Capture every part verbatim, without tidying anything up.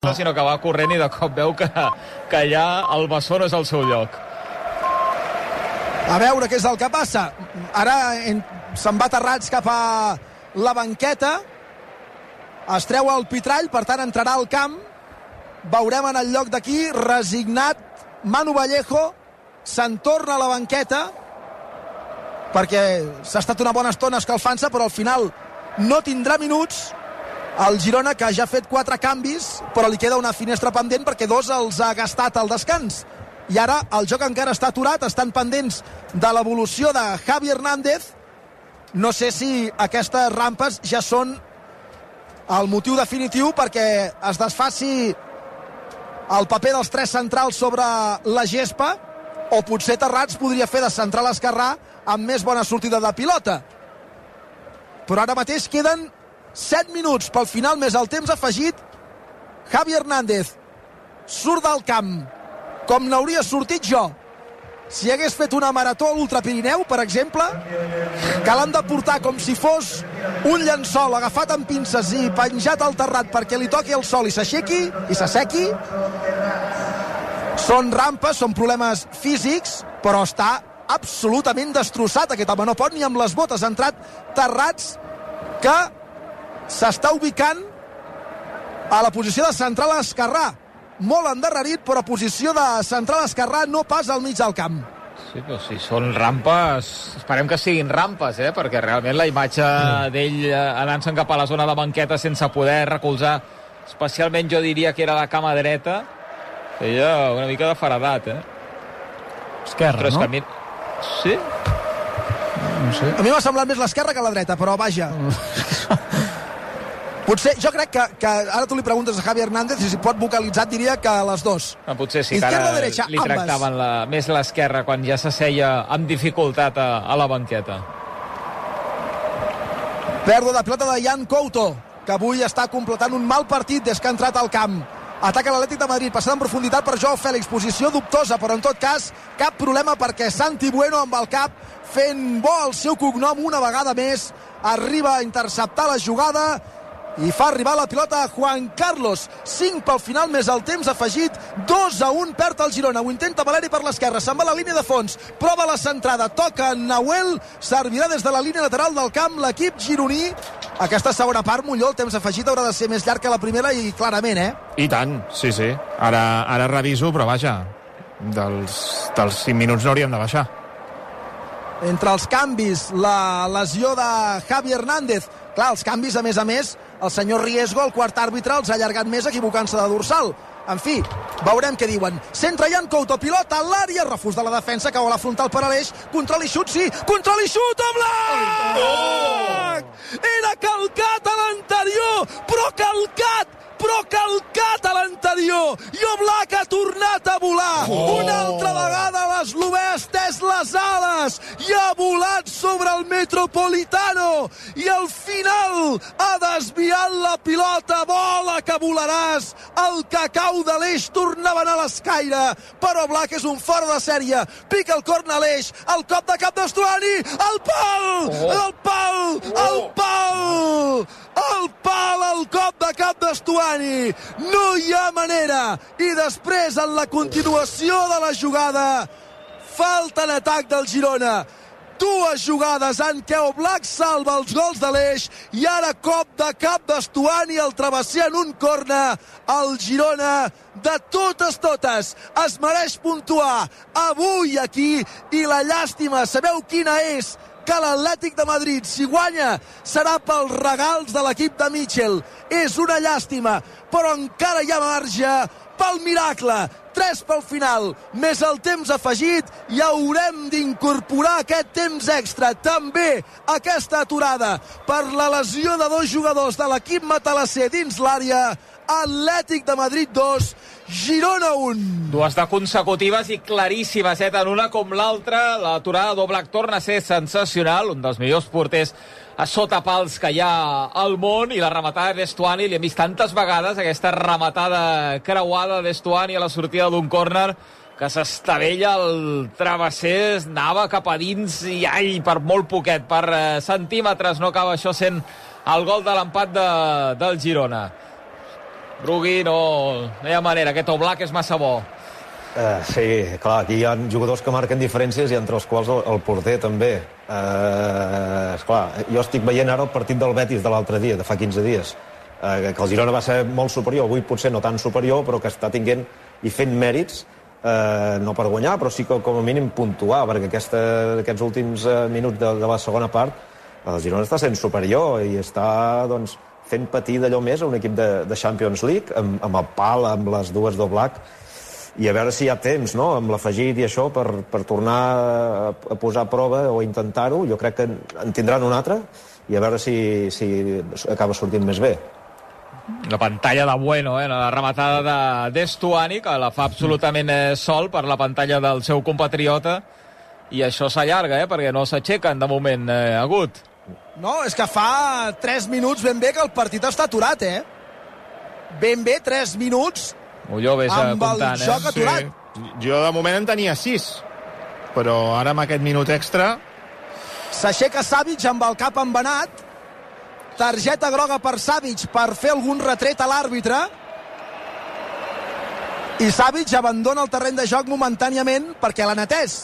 sinó que va corrent i de cop veu que, que ja el bessó no és al seu lloc. A veure què és el que passa. Ara en... se'n va Terrats cap a la banqueta, es treu el Pitrall, per tant entrarà al camp. Veurem en el lloc d'aquí, resignat, Manu Vallejo, se'n torna a la banqueta, perquè s'ha estat una bona estona escalfant-se, però al final no tindrà minuts. El Girona, que ja ha fet quatre canvis, però li queda una finestra pendent perquè dos els ha gastat al descans. I ara el joc encara està aturat, estan pendents de l'evolució de Javi Hernández. No sé si aquestes rampes ja són el motiu definitiu perquè es desfaci el paper dels tres centrals sobre la gespa, o potser Terrats podria fer de central esquerrà amb més bona sortida de pilota. Però ara mateix queden set minuts pel final més el temps afegit. Javi Hernández surt del camp com n'hauria sortit jo si hagués fet una marató a l'Ultra Pirineu, per exemple, que l'han de portar com si fos un llençol agafat amb pinces i penjat al terrat perquè li toqui el sol i s'aixequi i s'assequi. Són rampes, són problemes físics, però està absolutament destrossat aquest home, no pot ni amb les botes. Ha entrat Terrats, que s'està ubicant a la posició de central esquerrà, molt endarrerit, però posició de central esquerrà, no pas al mig del camp. Sí, però si són rampes, esperem que siguin rampes, eh? Perquè realment la imatge mm. d'ell anant-se'n cap a la zona de banqueta sense poder recolzar, especialment jo diria que era la cama dreta, feia una mica de faradat, eh? Esquerra, no? Camí... Sí? No sé. A mi m'ha semblat més l'esquerra que la dreta, però vaja. Potser, jo crec que, que ara tu li preguntes a Javi Hernández i si pot vocalitzar et diria que les dos. Ah, potser sí, Izquierda, que ara derecha, li tractaven la, més l'esquerra quan ja s'asseia amb dificultat a, a la banqueta. Pèrdua de pilota de Jan Couto, que avui està completant un mal partit des que ha entrat al camp. Ataca l'Atlètic de Madrid, passada en profunditat per Joao Fèlix, posició dubtosa, però en tot cas cap problema perquè Santi Bueno amb el cap fent bo el seu cognom una vegada més, arriba a interceptar la jugada i fa arribar la pilota a Juan Carlos. cinc pel final més el temps afegit, dos a un perd el Girona. Ho intenta Valeri per l'esquerra, se'n va a la línia de fons, prova la centrada, toca Nahuel, servirà des de la línia lateral del camp l'equip gironí. Aquesta segona part, Molló, el temps afegit haurà de ser més llarg que la primera i clarament, eh? I tant, sí, sí. Ara, ara reviso, però vaja, dels, dels cinc minuts no hauríem de baixar. Entre els canvis, la lesió de Javi Hernández. Clar, els canvis, a més a més, el senyor Riesgo, el quart àrbitre, els ha allargat més equivocant-se de dorsal. En fi, veurem què diuen. Centra Jan Couto, pilota a l'àrea, refús de la defensa, cau a la frontal per Aleix, control i xut, sí, control i xut, Oblak! Oh! Era calcat a l'anterior, però calcat, però calcat a l'anterior, i Oblak ha tornat a volar. Oh! Una altra vegada l'eslovè ha estès les ales i ha volat sobre el Metropolitano, i al final ha desviat la pilota. Vola que volaràs, el cacau de l'Eix tornava a anar a l'escaire, però Oblak és un fora de sèrie, pica el corn a l'Eix, el cop de cap d'Estuani, el pal, oh. el pal, el pal, el pal, el cop de cap d'Estuani, no hi ha manera. I després, en la continuació de la jugada, falta en atac del Girona, dues jugades en què Oblak salva els gols de l'Eix i ara cop de cap d'Estuani, el travesser en un corna. El Girona, de totes totes, es mereix puntuar avui aquí, i la llàstima, sabeu quina és? Que l'Atlètic de Madrid, si guanya, serà pels regals de l'equip de Mitchell. És una llàstima, però encara hi ha marge pel miracle. Tres pel final, més el temps afegit, i haurem d'incorporar aquest temps extra, també aquesta aturada per la lesió de dos jugadors de l'equip matalasser dins l'àrea. Atlètic de Madrid dos, Girona un. Dues de consecutives i claríssimes, eh? Tant una com l'altra. L'aturada d'Oblak torna a ser sensacional, un dels millors porters a sota pals que hi ha al món, i la rematada d'Estuani, li hem vist tantes vegades aquesta rematada creuada d'Estuani a la sortida d'un córner, que s'estavella el travesser, anava cap a dins i ai, per molt poquet, per eh, centímetres, no acaba això sent el gol de l'empat de, del Girona. Brugui, no, no hi ha manera, aquest Oblak és massa bo. Uh, sí, clar, aquí hi ha jugadors que marquen diferències i entre els quals el, el porter també. Uh, esclar, jo estic veient ara el partit del Betis de l'altre dia, de fa quinze dies, uh, que el Girona va ser molt superior, avui potser no tan superior, però que està tinguent i fent mèrits, uh, no per guanyar, però sí que com a mínim puntuar, perquè aquesta, aquests últims uh, minuts de, de la segona part el Girona està sent superior i està, doncs, fent patir d'allò més a un equip de, de Champions League, amb, amb el pal, amb les dues d'Oblak, i a veure si hi ha temps, no?, amb l'afegit i això, per, per tornar a, a posar a prova o intentar-ho. Jo crec que en tindran un altre, i a veure si, si acaba sortint més bé. La pantalla de Bueno, eh? La rematada de d'Estuani, que la fa absolutament eh, sol per la pantalla del seu compatriota, i això s'allarga, eh? Perquè no s'aixequen de moment, eh, Agut. No, és que fa tres minuts ben bé que el partit està aturat, eh? Ben bé tres minuts Molló vés amb comptant, el joc eh? aturat. Sí. Jo de moment en tenia sis, però ara amb aquest minut extra... S'aixeca Savic amb el cap embenat. Targeta groga per Savic per fer algun retret a l'àrbitre. I Savic abandona el terreny de joc momentàniament perquè l'han atès.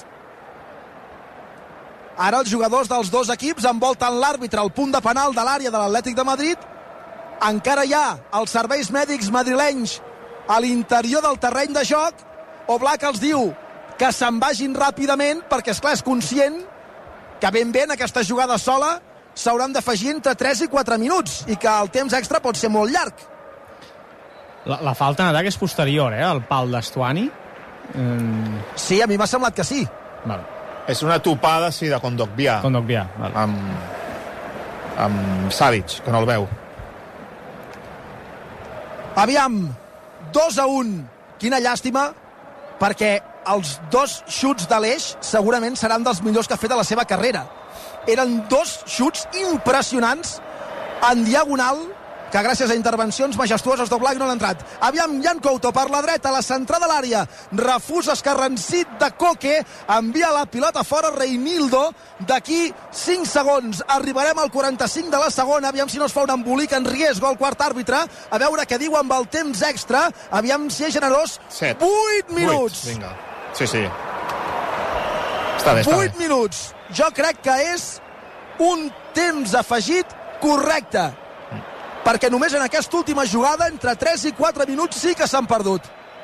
Ara els jugadors dels dos equips envolten l'àrbitre al punt de penal de l'àrea de l'Atlètic de Madrid. Encara hi ha els serveis mèdics madrilenys a l'interior del terreny de joc. Oblak els diu que se'n vagin ràpidament perquè, esclar, és conscient que ben bé en aquesta jugada sola s'hauran d'afegir entre tres i quatre minuts i que el temps extra pot ser molt llarg. La, la falta en atac és posterior, eh, al pal d'Estuani. Mm. Sí, a mi m'ha semblat que sí. Vale. És una topada, sí, de Kondogbia. Kondogbia, vale. Amb, amb Savic, que no el veu. Aviam, dos a un. Quina llàstima, perquè els dos xuts de l'Eix segurament seran dels millors que ha fet a la seva carrera. Eren dos xuts impressionants en diagonal que gràcies a intervencions majestuoses d'Oblak no han entrat. Aviam, Jan Couto per la dreta, a la centrada de l'àrea, refús escarrancit de Koke, envia la pilota fora Reinildo. D'aquí cinc segons arribarem al quaranta-cinc de la segona. Aviam si no es fa un embolic en Riesgo, el quart àrbitre, a veure què diu amb el temps extra. Aviam si és generós. Set. vuit minuts. Vuit, vinga. Sí, sí. Està bé, està vuit bé. minuts. Jo crec que és un temps afegit correcte, perquè només en aquesta última jugada entre tres i quatre minuts sí que s'han perdut.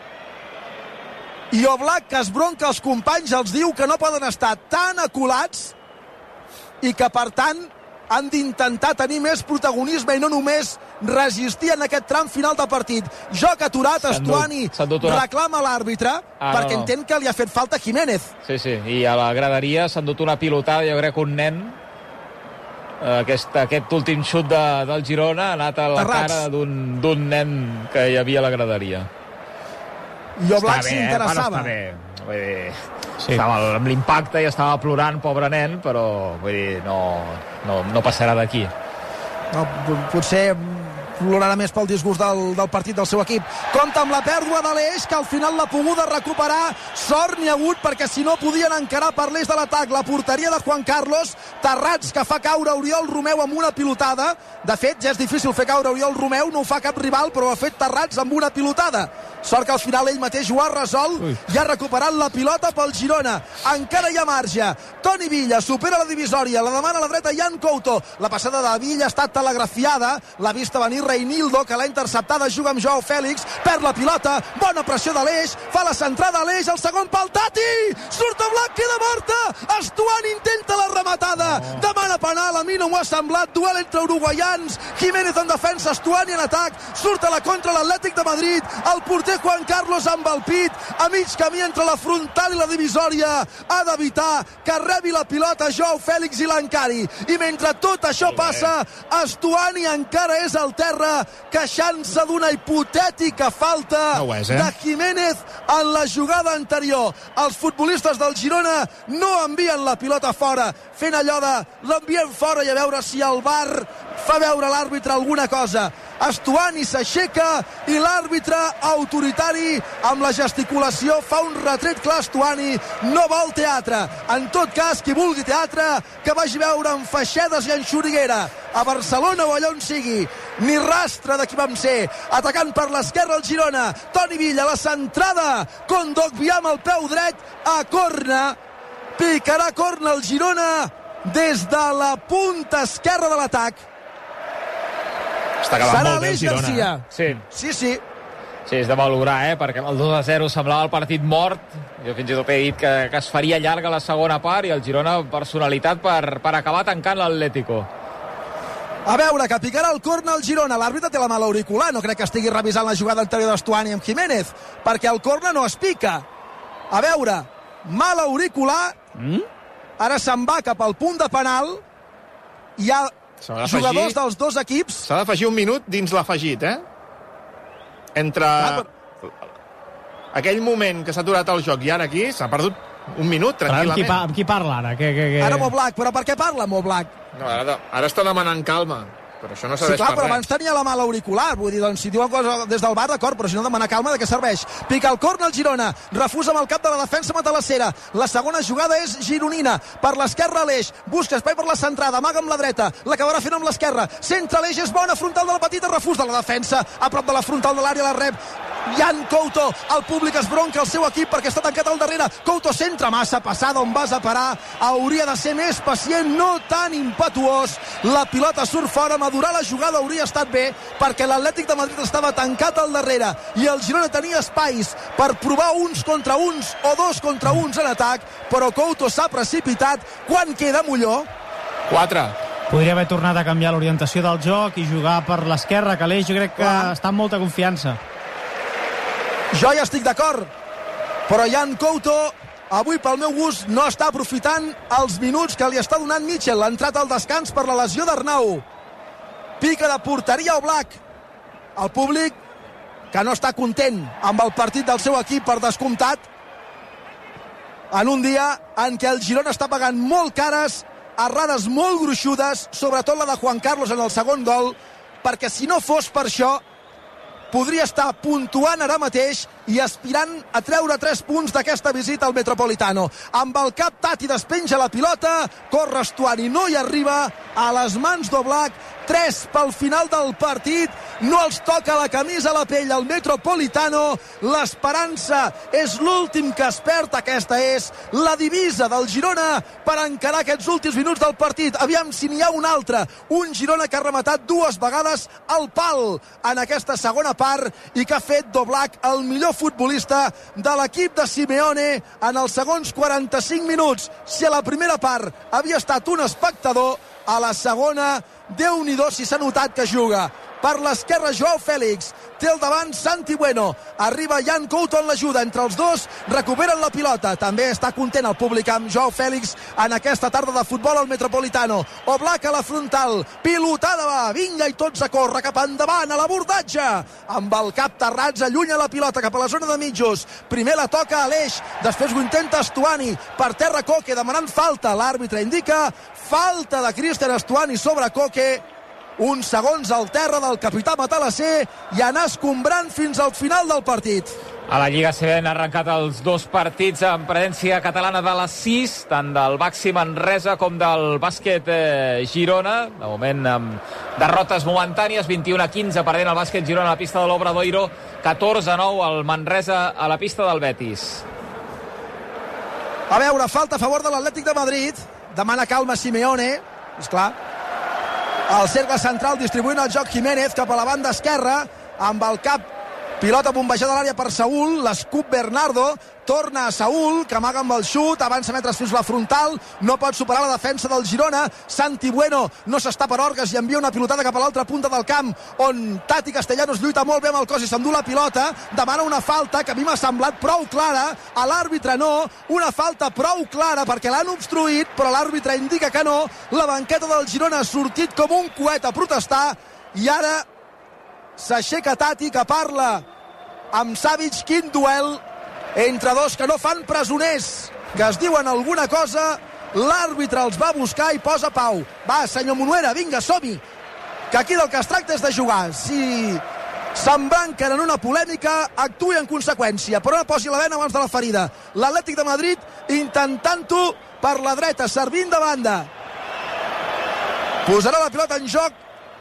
I Oblak, que es bronca els companys, els diu que no poden estar tan aculats i que per tant han d'intentar tenir més protagonisme i no només resistir en aquest tram final de partit. Joc aturat, Estuani una... reclama l'àrbitre ah, perquè no, no. entén que li ha fet falta Jiménez. Sí, sí, i a la graderia s'han dut una pilotada, jo crec que un nen, aquest, aquest últim xut de, del Girona ha anat a la Terrats. Cara d'un nen que hi havia a la graderia. I Oblak s'interessava. Eh? Bueno, està bé. Vull dir, sí. Estava amb l'impacte i estava plorant, pobre nen, però vull dir, no, no, no passarà d'aquí. No, potser plorarà més pel disgust del, del partit del seu equip. Compte amb la pèrdua de l'Eix, que al final l'ha poguda recuperar. Sort n'hi ha hagut, perquè si no podien encarar per l'eix de l'atac la porteria de Juan Carlos. Terrats, que fa caure Oriol Romeu amb una pilotada. De fet, ja és difícil fer caure Oriol Romeu, no ho fa cap rival, però ho ha fet Terrats amb una pilotada. Sort que al final ell mateix ho ha resolt. Ui. I ha recuperat la pilota pel Girona. Encara hi ha marge. Toni Villa supera la divisòria, la demana a la dreta Jan Couto. La passada de Villa ha estat telegrafiada, l'ha vista venir Reinildo, que l'ha interceptada, juga amb Joao Fèlix, perd la pilota, bona pressió de l'Eix, fa la centrada a l'Eix, el segon pel Tati, surt Oblak, queda morta, Estuani intenta la rematada, oh. demana penal, a mi no m'ho ha semblat, duel entre uruguaians, Jiménez en defensa, Estuani en atac, surt a la contra l'Atlètic de Madrid, el porter Juan Carlos amb el pit, a mig camí entre la frontal i la divisòria, ha d'evitar que rebi la pilota Joao Fèlix i l'encari, i mentre tot això passa, Estuani encara és al terra, queixant-se d'una hipotètica falta no és, eh? de Jiménez en la jugada anterior. Els futbolistes del Girona no envien la pilota fora, fent allò de l'enviem fora i a veure si el V A R fa veure a l'àrbitre alguna cosa. Estuani s'aixeca i l'àrbitre autoritari amb la gesticulació fa un retret clar. Estuani no vol teatre. En tot cas, qui vulgui teatre que vagi a veure en Feixedes i en Xuriguera, a Barcelona o allà on sigui. ni rastre de qui vam ser. Atacant per l'esquerra el Girona, Toni Villa, la centrada, Kondogbia amb el peu dret a corna, picarà corna el Girona des de la punta esquerra de l'atac. Està acabant Serà molt bé el Girona. Garcia. Sí. Sí, sí. Sí, és de valorar, eh? Perquè el dos a zero semblava el partit mort. Jo fins i tot he dit que, que es faria llarga la segona part i el Girona personalitat per, per acabar tancant l'Atlético. A veure, que picarà el corna el Girona. L'àrbitre té la mà a l'auricular. No crec que estigui revisant la jugada anterior d'Estuani amb Jiménez, perquè el corna no es pica. A veure, mà a l'auricular. Mm? Ara se'n va cap al punt de penal. Hi ha jugadors dels dos equips. S'ha d'afegir un minut dins l'afegit, eh? Entre Ah, però... aquell moment que s'ha aturat el joc i ara aquí s'ha perdut un minut, tranquil·lament. Amb qui, pa, amb qui parla ara? Que, que, que... Ara Moblak, però per què parla Moblak? No, ara, ara està demanant calma, però això no Sí, serveix clar, per però res. abans tenia la mà a l'auricular. Vull dir, doncs, si diuen cosa des del bar, d'acord, però si no demanar calma, de què serveix? Pica el corna el Girona, refusa amb el cap de la defensa matalassera. La segona jugada és gironina. Per l'esquerra Aleix, busca espai per la centrada, amaga amb la dreta, l'acabarà fent amb l'esquerra. Centre Aleix, és bona, frontal de la petita, refús de la defensa, a prop de la frontal de l'àrea, la rep Jan Couto, el públic es bronca el seu equip perquè està tancat al darrere. Couto centra, massa passada, on vas a parar? Hauria de ser més pacient, no tan impetuós. La pilota surt fora, madurar la jugada hauria estat bé perquè l'Atlètic de Madrid estava tancat al darrere i el Girona tenia espais per provar uns contra uns o dos contra uns en atac, però Couto s'ha precipitat. Quan queda, Molló? Quatre. Podria haver tornat a canviar l'orientació del joc i jugar per l'esquerra, que l'Eix jo crec que Clar. està amb molta confiança. Jo ja estic d'acord, però Jan Couto avui pel meu gust no està aprofitant els minuts que li està donant Mitchell. L'ha entrat al descans per la lesió d'Arnau. Pica de porteria Oblak. El públic que no està content amb el partit del seu equip, per descomptat, en un dia en què el Girona està pagant molt cares, errades molt gruixudes, sobretot la de Juan Carlos en el segon gol, perquè si no fos per això podria estar puntuant ara mateix i aspirant a treure tres punts d'aquesta visita al Metropolitano. Amb el cap Tati despenja la pilota, corre Estuani, no hi arriba, a les mans d'Oblak, tres pel final del partit, no els toca la camisa a la pell al Metropolitano, l'esperança és l'últim que es perd, aquesta és la divisa del Girona per encarar aquests últims minuts del partit. Aviam si n'hi ha un altre, un Girona que ha rematat dues vegades al pal en aquesta segona part i que ha fet d'Oblak el millor futbolista de l'equip de Simeone en els segons quaranta-cinc minuts. Si a la primera part havia estat un espectador, a la segona, Déu-n'hi-do si s'ha notat que juga. Per l'esquerra Joao Fèlix, té el davant Santi Bueno, arriba Jan Couto en l'ajuda, entre els dos recuperen la pilota, també està content el públic amb Joao Fèlix en aquesta tarda de futbol al Metropolitano. Oblak a la frontal, pilotada va, vinga i tots a córrer cap endavant, a l'abordatge, amb el cap Terrats allunya la pilota cap a la zona de mitjos, primer la toca Aleix, després ho intenta Estuani, per terra Koke demanant falta, l'àrbitre indica falta de Cristian Estuani sobre Koke, uns segons al terra del capità matalasser i anar escombrant fins al final del partit. A la Lliga C B han arrencat els dos partits en presència catalana de les sis, tant del Baxi Manresa com del bàsquet eh, Girona. De moment amb derrotes momentànies, vint-i-u a quinze perdent el bàsquet Girona a la pista de l'Obradoiro, catorze a nou el Manresa a la pista del Betis. A veure, falta a favor de l'Atlètic de Madrid, demana calma Simeone, esclar. El cercle central distribuint el joc Jiménez cap a la banda esquerra, amb el cap, pilota bombejada a l'àrea per Saúl, l'escup Bernardo, torna a Saúl, que amaga amb el xut, avança metres fins la frontal, no pot superar la defensa del Girona, Santi Bueno no s'està per orgues i envia una pilotada cap a l'altra punta del camp, on Tati Castellanos lluita molt bé amb el cos i s'endú la pilota, demana una falta que a mi m'ha semblat prou clara, a l'àrbitre no, una falta prou clara perquè l'han obstruït, però l'àrbitre indica que no, la banqueta del Girona ha sortit com un coet a protestar, i ara s'aixeca Tati, que parla amb Savic. Quin duel entre dos que no fan presoners, que es diuen alguna cosa, l'àrbitre els va buscar i posa pau. Va, senyor Monuera, vinga, som-hi, que aquí del que es tracta és de jugar. Si s'embranquen en una polèmica, actuï en conseqüència, però no posi la vena abans de la ferida. L'Atlètic de Madrid intentant-ho per la dreta, servint de banda, posarà la pilota en joc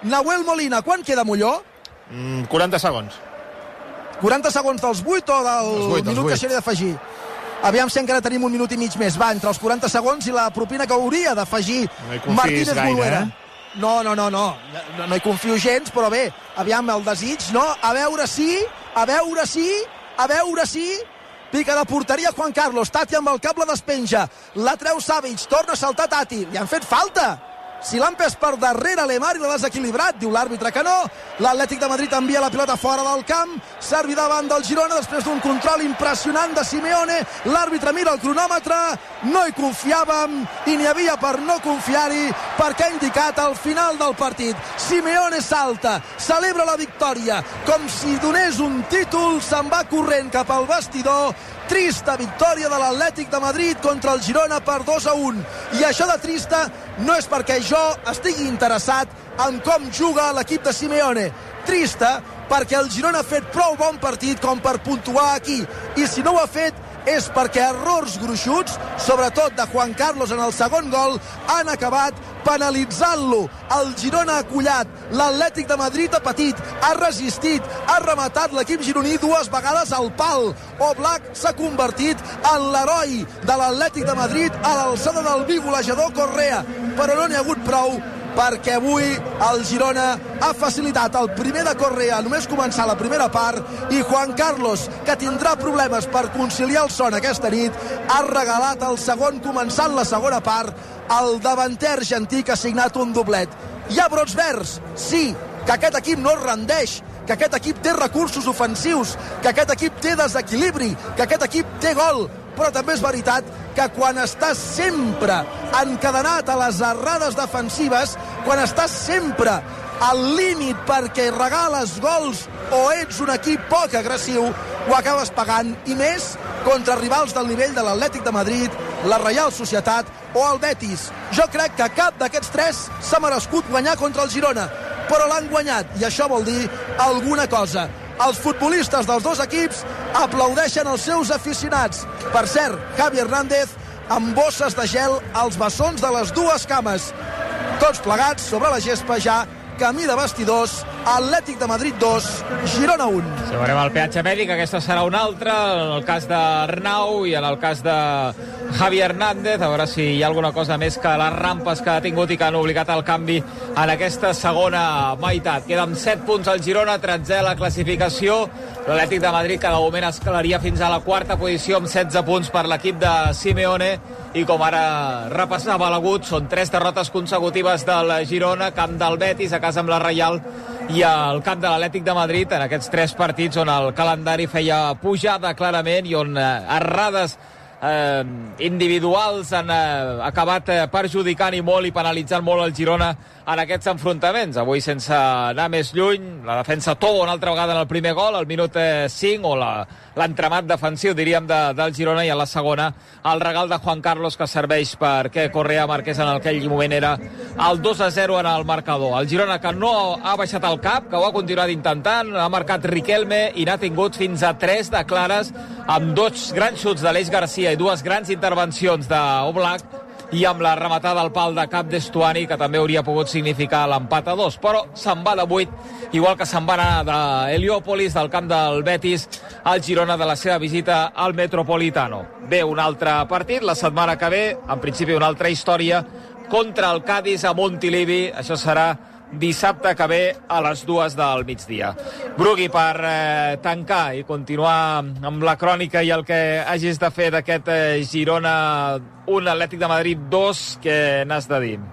Nahuel Molina. Quan queda, Molló? Mm, quaranta segons. quaranta segons dels vuit o del vuit, minut que s'hauria d'afegir? Aviam si encara tenim un minut i mig més. Va, entre els quaranta segons i la propina que hauria d'afegir no Martínez Boluera. Eh? No, no, no, no. no. No hi confio gens, però bé, aviam el desig, no? A veure si, a veure si, a veure si... Pica de porteria Juan Carlos, Tati amb el cap la despenja, la treu Savic, torna a saltar Tati, li han fet falta. Si l'han pes per darrere Lemar i l'ha desequilibrat, diu l'àrbitre que no. L'Atlètic de Madrid envia la pilota fora del camp, servi davant del Girona després d'un control impressionant de Simeone. L'àrbitre mira el cronòmetre, no hi confiàvem i n'hi havia per no confiar-hi, perquè ha indicat al final del partit. Simeone salta, celebra la victòria com si donés un títol, se'n va corrent cap al vestidor. Trista victòria de l'Atlètic de Madrid contra el Girona per dos a un. I això de trista no és perquè jo estigui interessat en com juga l'equip de Simeone. Trista perquè el Girona ha fet prou bon partit com per puntuar aquí. I si no ho ha fet és perquè errors gruixuts, sobretot de Juan Carlos en el segon gol, han acabat penalitzant-lo. El Girona ha collat, l'Atlètic de Madrid ha patit, ha resistit, ha rematat l'equip gironí dues vegades al pal. Oblak s'ha convertit en l'heroi de l'Atlètic de Madrid a l'alçada del bigolejador Correa, però no n'hi ha hagut prou, perquè avui el Girona ha facilitat el primer de Correa només començar la primera part, i Juan Carlos, que tindrà problemes per conciliar el son aquesta nit, ha regalat el segon començant la segona part. El davanter argentí que ha signat un doblet. Hi ha brots verds, sí, que aquest equip no es rendeix, que aquest equip té recursos ofensius, que aquest equip té desequilibri, que aquest equip té gol, però també és veritat que quan estàs sempre encadenat a les errades defensives, quan estàs sempre al límit perquè regales gols o ets un equip poc agressiu, ho acabes pagant, i més contra rivals del nivell de l'Atlètic de Madrid, la Reial Societat o el Betis. Jo crec que cap d'aquests tres s'ha merescut guanyar contra el Girona, però l'han guanyat, i això vol dir alguna cosa. Els futbolistes dels dos equips aplaudeixen els seus aficionats. Per cert, Javi Hernández amb bosses de gel als bessons de les dues cames. Tots plegats sobre la gespa ja, camí de vestidors, Atlètic de Madrid dos, Girona un. Si veurem el peatge mèdic, aquesta serà una altra, en el cas d'Arnau i en el cas de Javi Hernández, a veure si hi ha alguna cosa més que les rampes que ha tingut i que han obligat el canvi en aquesta segona meitat. Queden set punts al Girona, tretzè a la classificació, l'Atlètic de Madrid que de moment escalaria fins a la quarta posició amb setze punts per l'equip de Simeone, i com ara repassava l'agut, són tres derrotes consecutives del Girona, camp del Betis, a casa amb la Reial, i al camp de l'Atlètic de Madrid, en aquests tres partits on el calendari feia pujada clarament i on eh, errades eh, individuals han eh, acabat eh, perjudicant i molt i penalitzant molt el Girona en aquests enfrontaments. Avui, sense anar més lluny, la defensa Tobo una altra vegada en el primer gol, al minut eh, cinc, o la, l'entramat defensiu, diríem, de, del Girona, i a la segona el regal de Juan Carlos que serveix perquè Correa marqués en aquell moment era el dos a zero en el marcador. El Girona que no ha baixat el cap, que ho ha continuat intentant, ha marcat Riquelme i n'ha tingut fins a tres de clares, amb dos grans xuts d'Aleix Garcia i dues grans intervencions d'Oblak, i amb la rematada al pal de cap d'Estuani, que també hauria pogut significar l'empat a dos, però se'n va de vuit, igual que se'n va anar d'Heliòpolis, del camp del Betis, al Girona de la seva visita al Metropolitano. Ve un altre partit, la setmana que ve, en principi una altra història, contra el Cádiz a Montilivi, això serà dissabte que ve a les dues del migdia. Brugui, per eh, tancar i continuar amb la crònica i el que hagis de fer d'aquest eh, Girona un, Atlètic de Madrid dos, què n'has de dir?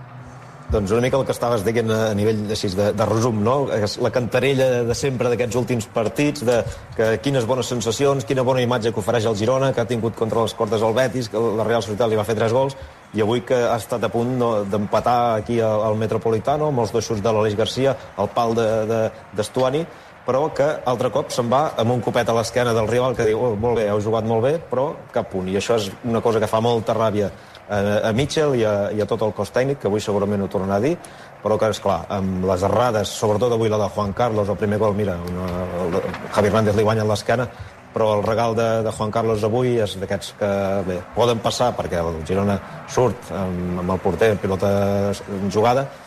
Doncs una mica el que estaves dient a nivell així, de, de resum, no? La cantarella de sempre d'aquests últims partits, de que quines bones sensacions, quina bona imatge que ofereix el Girona, que ha tingut contra les cordes el Betis, que la Real Societat li va fer tres gols, i avui que ha estat a punt no, d'empatar aquí al, al Metropolitano, amb els dos xuts de l'Aleix Garcia, el pal d'Estuani, de, de, però que altre cop se'n va amb un copet a l'esquena del rival que diu, oh, molt bé, heu jugat molt bé, però cap punt. I això és una cosa que fa molta ràbia a, a Mitchell i a, i a tot el cos tècnic, que avui segurament ho tornarà a dir, però que, esclar, amb les errades, sobretot avui la de Juan Carlos, el primer gol, mira, una, el, Javi Hernández li guanya a l'esquena, però el regal de, de Juan Carlos avui és d'aquests que, bé, poden passar perquè el Girona surt amb, amb el porter en pilota jugada,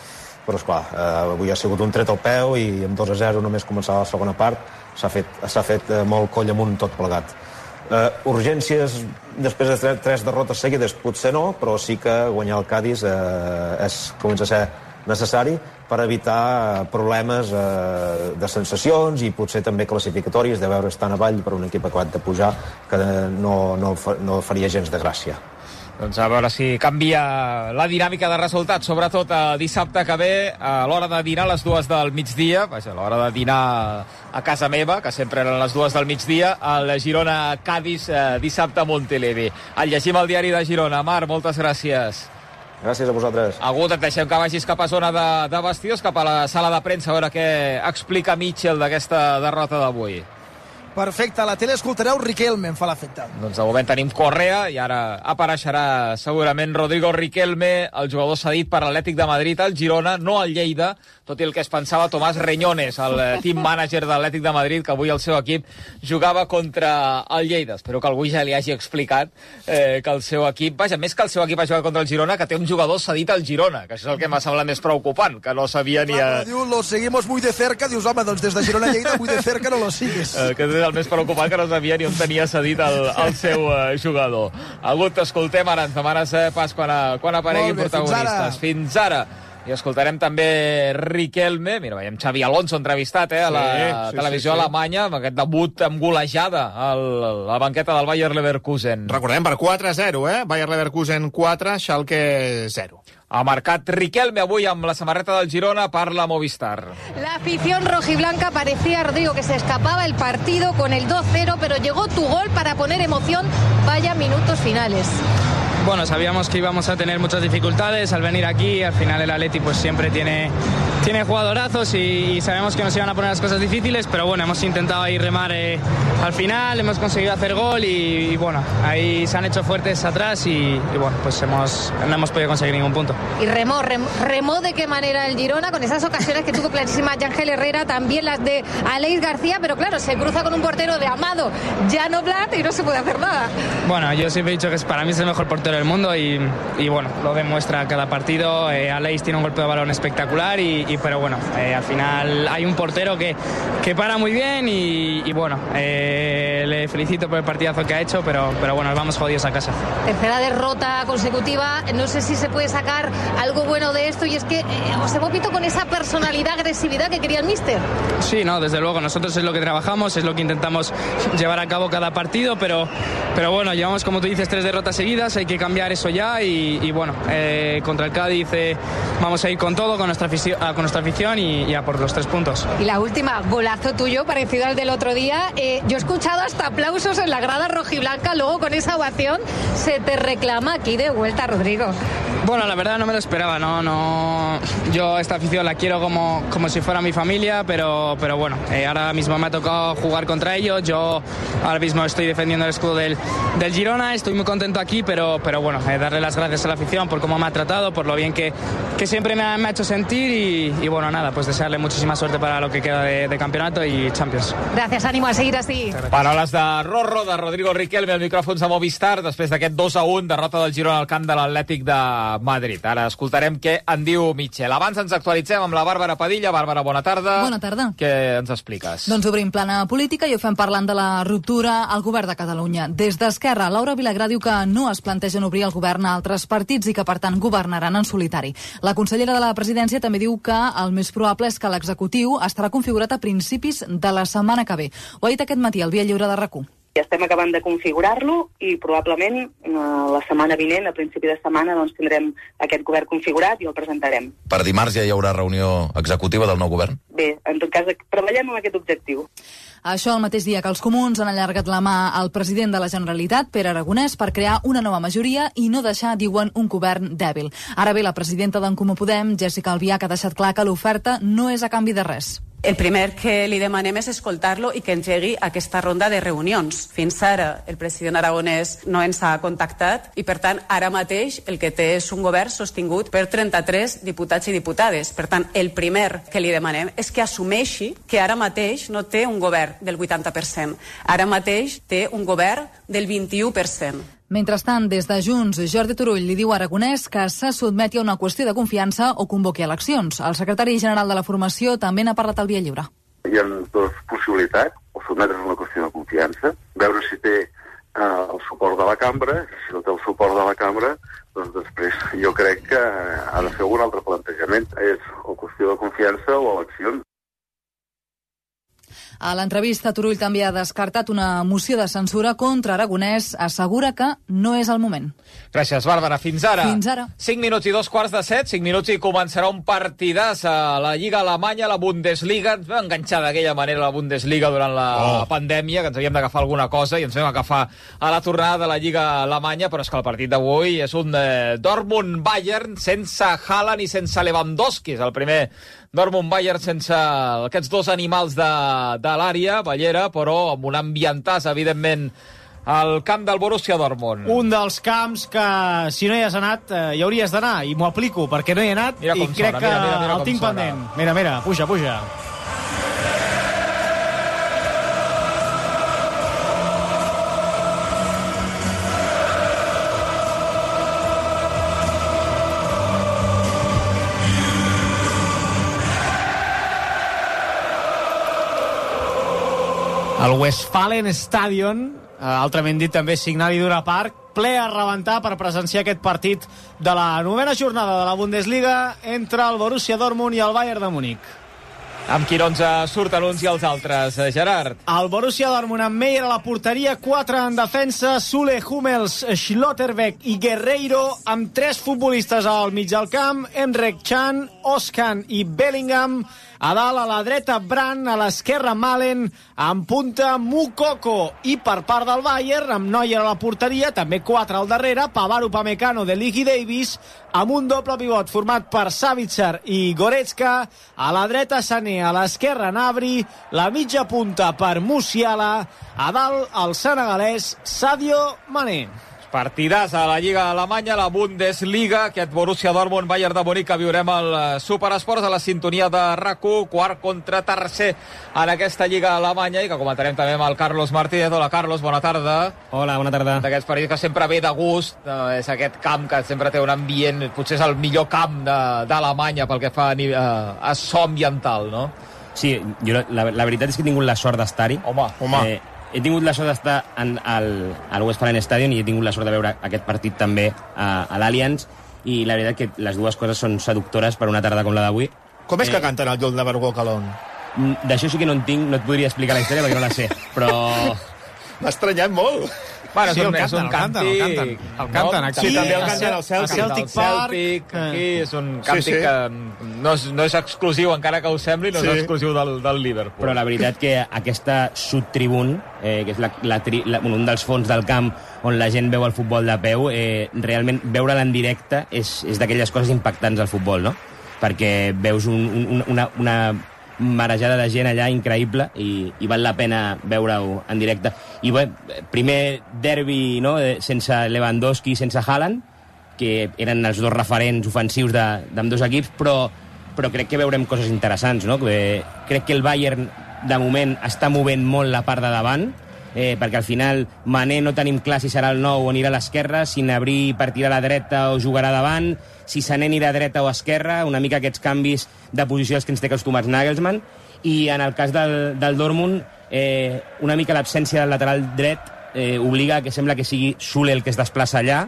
però esclar, eh, avui ha sigut un tret al peu i amb dos a zero només començava la segona part, s'ha fet, s'ha fet eh, molt coll amunt tot plegat. Uh, urgències després de tres, tres derrotes seguides potser no, però sí que guanyar el Cádiz uh, és, comença a ser necessari per evitar problemes uh, de sensacions i potser també classificatoris, de veure estar avall per un equip acabat de pujar que no, no, no faria gens de gràcia. Doncs a veure si canvia la dinàmica de resultats, sobretot a dissabte que ve, a l'hora de dinar a les dues del migdia, vaja, a l'hora de dinar a casa meva, que sempre eren les dues del migdia, el Girona-Cádiz eh, dissabte a Montilivi. El llegim al diari de Girona. Marc, moltes gràcies. Gràcies a vosaltres. Agut, et deixem que vagis cap a zona de, de vestidors, cap a la sala de premsa, a veure què explica Mitchell d'aquesta derrota d'avui. Perfecte, a la tele escoltareu Riquelme, em fa l'efecte. Doncs de moment tenim Correa i ara apareixerà segurament Rodrigo Riquelme, el jugador cedit per l'Atlètic de Madrid al Girona, no al Lleida, tot i el que es pensava Tomàs Reñones, el team manager de l'Atlètic de Madrid, que avui el seu equip jugava contra el Lleida. Espero que algú ja li hagi explicat eh, que el seu equip, vaja, més que el seu equip ha jugat contra el Girona, que té un jugador cedit al Girona, que això és el que m'ha semblat més preocupant, que no sabia ni a... Diu, lo seguimos muy de cerca, dius, home, doncs des de Girona a Lleida, muy de cerca no lo sigues. Eh, que és el més preocupant, que no sabia ni on tenia cedit el, el seu uh, jugador. Agut, t'escoltem ara, ens demanes eh, pas quan, a, quan apareguin bé, protagonistes. Fins ara. Fins ara. I escoltarem també Riquelme, mira, veiem Xavi Alonso entrevistat eh, a la sí, sí, televisió sí, sí. alemanya, amb aquest debut amb golejada a la banqueta del Bayer Leverkusen. Recordem, per quatre a zero, eh? Bayer Leverkusen quatre, Schalke zero. Ha marcat Riquelme avui amb la samarreta del Girona, parla Movistar. La afición rojiblanca parecía, Rodrigo, que se escapaba el partido con el dos cero, pero llegó tu gol para poner emoción. Vaya minutos finales. Bueno, sabíamos que íbamos a tener muchas dificultades al venir aquí. Al final el Atleti pues siempre tiene, tiene jugadorazos y, y sabemos que nos iban a poner las cosas difíciles, pero bueno, hemos intentado ahí remar eh, al final, hemos conseguido hacer gol y, y bueno, ahí se han hecho fuertes atrás y, y bueno, pues hemos, no hemos podido conseguir ningún punto. Y remó, remó, remó de qué manera el Girona, con esas ocasiones que tuvo clarísimas Yangel Herrera, también las de Aleix García, pero claro, se cruza con un portero de Amado, Jan Oblak, y no se puede hacer nada. Bueno, yo siempre he dicho que para mí es el mejor portero del mundo y, y bueno, lo demuestra cada partido. eh, Aleix tiene un golpe de balón espectacular y, y pero bueno, eh, al final hay un portero que, que para muy bien y, y bueno, eh, le felicito por el partidazo que ha hecho, pero, pero bueno, nos vamos jodidos a casa. Tercera derrota consecutiva, no sé si se puede sacar algo bueno de esto, y es que eh, os hemos visto con esa personalidad, agresividad que quería el míster. Sí, no, desde luego, nosotros es lo que trabajamos, es lo que intentamos llevar a cabo cada partido, pero, pero bueno, llevamos, como tú dices, tres derrotas seguidas, hay que cambiar eso ya y, y bueno, eh, contra el Cádiz eh, vamos a ir con todo, con nuestra afición, con nuestra afición y, y a por los tres puntos. Y la última, golazo tuyo, parecido al del otro día. Eh, yo he escuchado hasta aplausos en la grada rojiblanca, luego con esa ovación se te reclama aquí de vuelta, Rodrigo. Bueno, la verdad no me lo esperaba, no, no. Yo esta afición la quiero como, como si fuera mi familia, pero, pero bueno, eh, ahora mismo me ha tocado jugar contra ellos. Yo ahora mismo estoy defendiendo el escudo del, del Girona, estoy muy contento aquí, pero, pero bueno, eh, darle las gracias a la afición por cómo me ha tratado, por lo bien que, que siempre me ha, me ha hecho sentir y, y bueno, nada, pues desearle muchísima suerte para lo que queda de, de campeonato y Champions. Gracias, ánimo a seguir así. Paraules de Rorro, de Rodrigo Riquelme, al micròfons de Movistar, després d'aquest dos a un, derrota del Girona al camp de l'Atlètic de Madrid. Ara escoltarem què en diu Mitchell. Abans ens actualitzem amb la Bàrbara Padilla. Bàrbara, bona tarda. Bona tarda. Què ens expliques? Doncs obrim plana política i ho fem parlant de la ruptura al govern de Catalunya. Des d'Esquerra, Laura Vilagrà diu que no es plantegen obrir el govern a altres partits i que, per tant, governaran en solitari. La consellera de la presidència també diu que el més probable és que l'executiu estarà configurat a principis de la setmana que ve. Ho ha dit aquest matí al Via Lliure de R A C u. Ja estem acabant de configurar-lo i probablement eh, la setmana vinent, a principi de setmana, doncs tindrem aquest govern configurat i el presentarem. Per dimarts ja hi haurà reunió executiva del nou govern? Bé, en tot cas, treballem amb aquest objectiu. Això el mateix dia que els comuns han allargat la mà al president de la Generalitat, Pere Aragonès, per crear una nova majoria i no deixar, diuen, un govern dèbil. Ara bé, la presidenta d'en Comú Podem, Jessica Albiach, ha deixat clar que l'oferta no és a canvi de res. El primer que li demanem és escoltar-lo i que engegui aquesta ronda de reunions. Fins ara el president Aragonès no ens ha contactat i, per tant, ara mateix el que té és un govern sostingut per trenta-tres diputats i diputades. Per tant, el primer que li demanem és que assumeixi que ara mateix no té un govern del vuitanta per cent. Ara mateix té un govern del vint-i-u per cent. Mentrestant, des de Junts, Jordi Turull li diu a Aragonès que se sotmeti a una qüestió de confiança o convoqui eleccions. El secretari general de la formació també n'ha parlat al Via Lliure. Hi ha dues possibilitats, o sotmetre's a una qüestió de confiança, veure si té eh, el suport de la cambra, i si no té el suport de la cambra, doncs després jo crec que ha de fer algun altre plantejament. És o qüestió de confiança o eleccions. A l'entrevista, Turull també ha descartat una moció de censura contra Aragonès. Assegura que no és el moment. Gràcies, Bàrbara. Fins ara. Fins ara. cinc minuts i dos quarts de set, cinc minuts i començarà un partidàs a la Lliga Alemanya, a la Bundesliga. Ens vam enganxar d'aquella manera a la Bundesliga durant la oh. pandèmia, que ens havíem d'agafar alguna cosa, i ens vam agafar a la tornada de la Lliga Alemanya, però és que el partit d'avui és un eh, Dortmund-Bayern sense Haaland i sense Lewandowski. És el primer Dortmund-Bayern sense aquests dos animals de, de l'àrea, Ballera, però amb un ambientàs, evidentment, al camp del Borussia Dortmund. Un dels camps que, si no hi has anat, eh, hi hauries d'anar, i m'ho aplico, perquè no hi he anat, i crec sona, que mira, mira, mira el tinc sona. pendent. Mira, mira, puja, puja. El Westfalen Stadion, eh, altrament dit també signal Iduna Park, ple a rebentar per presenciar aquest partit de la novena jornada de la Bundesliga entre el Borussia Dortmund i el Bayern de Múnich. Amb quin onze surten uns i els altres, Gerard? El Borussia Dortmund amb Meyer a la porteria, quatre en defensa, Sule, Hummels, Schlotterbeck i Guerreiro, amb tres futbolistes al mig del camp, Emre Can, Özcan i Bellingham. A dalt, a la dreta, Brandt, a l'esquerra, Malen, en punta, Moukoko. I per part del Bayern, amb Neuer a la porteria, també quatre al darrere, Pavard, Upamecano, De Ligt i Davies, amb un doble pivot format per Savitzer i Goretzka. A la dreta, Sané, a l'esquerra, Gnabry, la mitja punta per Musiala. A dalt, el senegalès, Sadio Mané. Partidàs a la Lliga Alemanya, la Bundesliga, aquest Borussia Dortmund, Bayern de Múnich, que viurem al Superesports a la sintonia de R A C u, quart contra tercer en aquesta Lliga Alemanya, i que comentarem també amb el Carlos Martínez. Hola, Carlos, bona tarda. Hola, bona tarda. D'aquests partits que sempre ve de gust, eh, és aquest camp que sempre té un ambient, potser és el millor camp d'Alemanya pel que fa a, a, a so ambiental, no? Sí, jo, la, la veritat és que he tingut la sort d'estar-hi. Home, home. Eh, He tingut la sort d'estar en, al, al Westfalen Stadion i he tingut la sort de veure aquest partit també a, a l'Allianz, i la veritat que les dues coses són seductores per una tarda com la d'avui. Com és eh, que canten el You'll Never Walk Alone? D'això sí que no en tinc, no et podria explicar la història perquè no la sé, però... M'ha estranyat molt. Bueno, sí, és un, el canten, és un el canten, càntic... el canten, el canten aquí. Sí, també el canten al Celtic. El Celtic Park. Celtic, aquí és un càntic sí, sí. que no és, no és exclusiu, encara que ho sembli, no sí. és exclusiu del, del Liverpool. Però la veritat que aquesta sud-tribun, eh, que és la, la, la, un dels fons del camp on la gent veu el futbol de peu, eh, realment veure-la en directe és, és d'aquelles coses impactants al futbol, no? Perquè veus un, un, una... una marejada de gent allà increïble i, i val la pena veure-ho en directe. I bé, primer derbi, no?, sense Lewandowski, sense Haaland, que eren els dos referents ofensius d'ambdós equips, però, però crec que veurem coses interessants, no? Que, crec que el Bayern de moment està movent molt la part de davant, eh, perquè al final Mané no tenim clar si serà el nou o anirà a l'esquerra, si Gnabry partirà a la dreta o jugarà davant, si Sané anirà a dreta o a esquerra, una mica aquests canvis de posició als que ens té acostumats Nagelsmann. I en el cas del, del Dortmund, eh, una mica l'absència del lateral dret eh, obliga que sembla que sigui Sule el que es desplaça allà,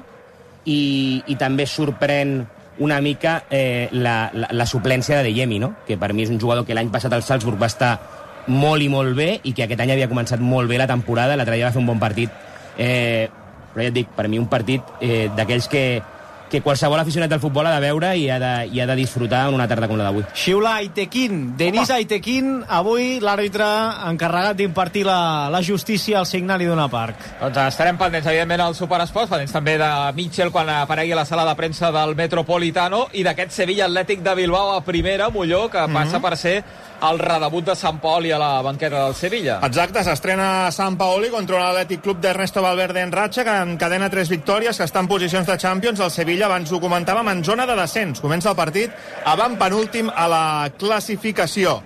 i, i també sorprèn una mica eh, la, la, la suplència de Adeyemi, no? Que per mi és un jugador que l'any passat al Salzburg va estar molt i molt bé i que aquest any havia començat molt bé la temporada, l'altre dia va fer un bon partit. Eh, però ja et dic, per mi un partit eh, d'aquells que que qualsevol aficionat del futbol ha de veure i ha de, i ha de disfrutar en una tarda com la d'avui. Xiula Aitekin, Denis Aitekin, avui l'àrbitre encarregat d'impartir la, la justícia al signal Iduna Park. Doncs estarem pendents, evidentment, al Superesports, pendents també de Mitchell quan aparegui a la sala de premsa del Metropolitano, i d'aquest Sevilla Atlètic de Bilbao a primera, Molló, que mm-hmm. passa per ser el redebut de Sant Paoli a la banqueta del Sevilla. Exacte, s'estrena Sant Paoli contra l'Atlètic Club d'Ernesto Valverde en ratxa, que encadena tres victòries, que està en posicions de Champions. El Sevilla, abans ho comentàvem, en zona de descens. Comença el partit avant penúltim a la classificació.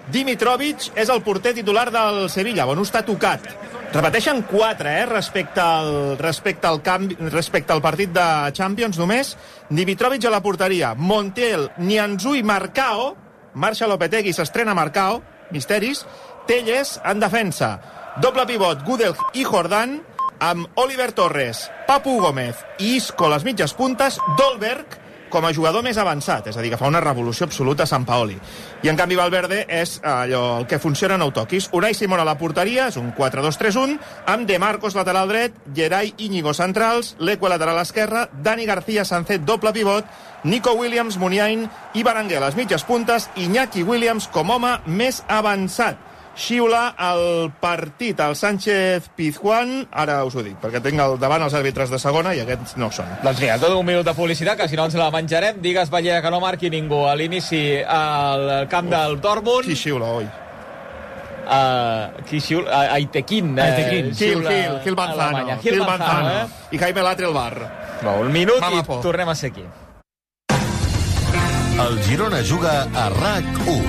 Dimitrovic és el porter titular del Sevilla. Bueno, està tocat. Repeteixen quatre, eh, respecte al, respecte al, canvi, respecte al partit de Champions només. Dimitrovic a la porteria. Montiel, Nianzú i Marcao. Marxa Lopetegui, s'estrena Marcao. Misteris. Telles en defensa. Doble pivot, Gudel i Jordan. Amb Oliver Torres, Papu Gómez i Isco les mitges puntes. Dolberg com a jugador més avançat, és a dir, que fa una revolució absoluta a Sant Paoli. I en canvi Valverde és allò el que funciona, no ho toquis. Unai Simón a la porteria, és un quatre dos tres un, amb De Marcos lateral dret, Geray Íñigo centrals, Leque lateral esquerra, Dani García Sancet doble pivot, Nico Williams, Muniain i Berenguer a les mitges puntes, Iñaki Williams com home més avançat. Xiula el partit al Sánchez Pizjuán, ara us ho dic, perquè tinc al davant els àrbitres de segona i aquests no són. Doncs mira, tot un minut de publicitat, que si no ens la menjarem. Digues, Ballera, que no marqui ningú a l'inici al camp Uf, del Dortmund. Qui xiula, oi? Uh, qui xiula? Uh, Aitekin. Aitekin. Uh, Gil, Gil, Gil Manzano. Gil, Gil Manzano. Eh? I Jaime Latre al bar. No, un minut Mama i por. Tornem a ser aquí. El Girona juga a R A C u.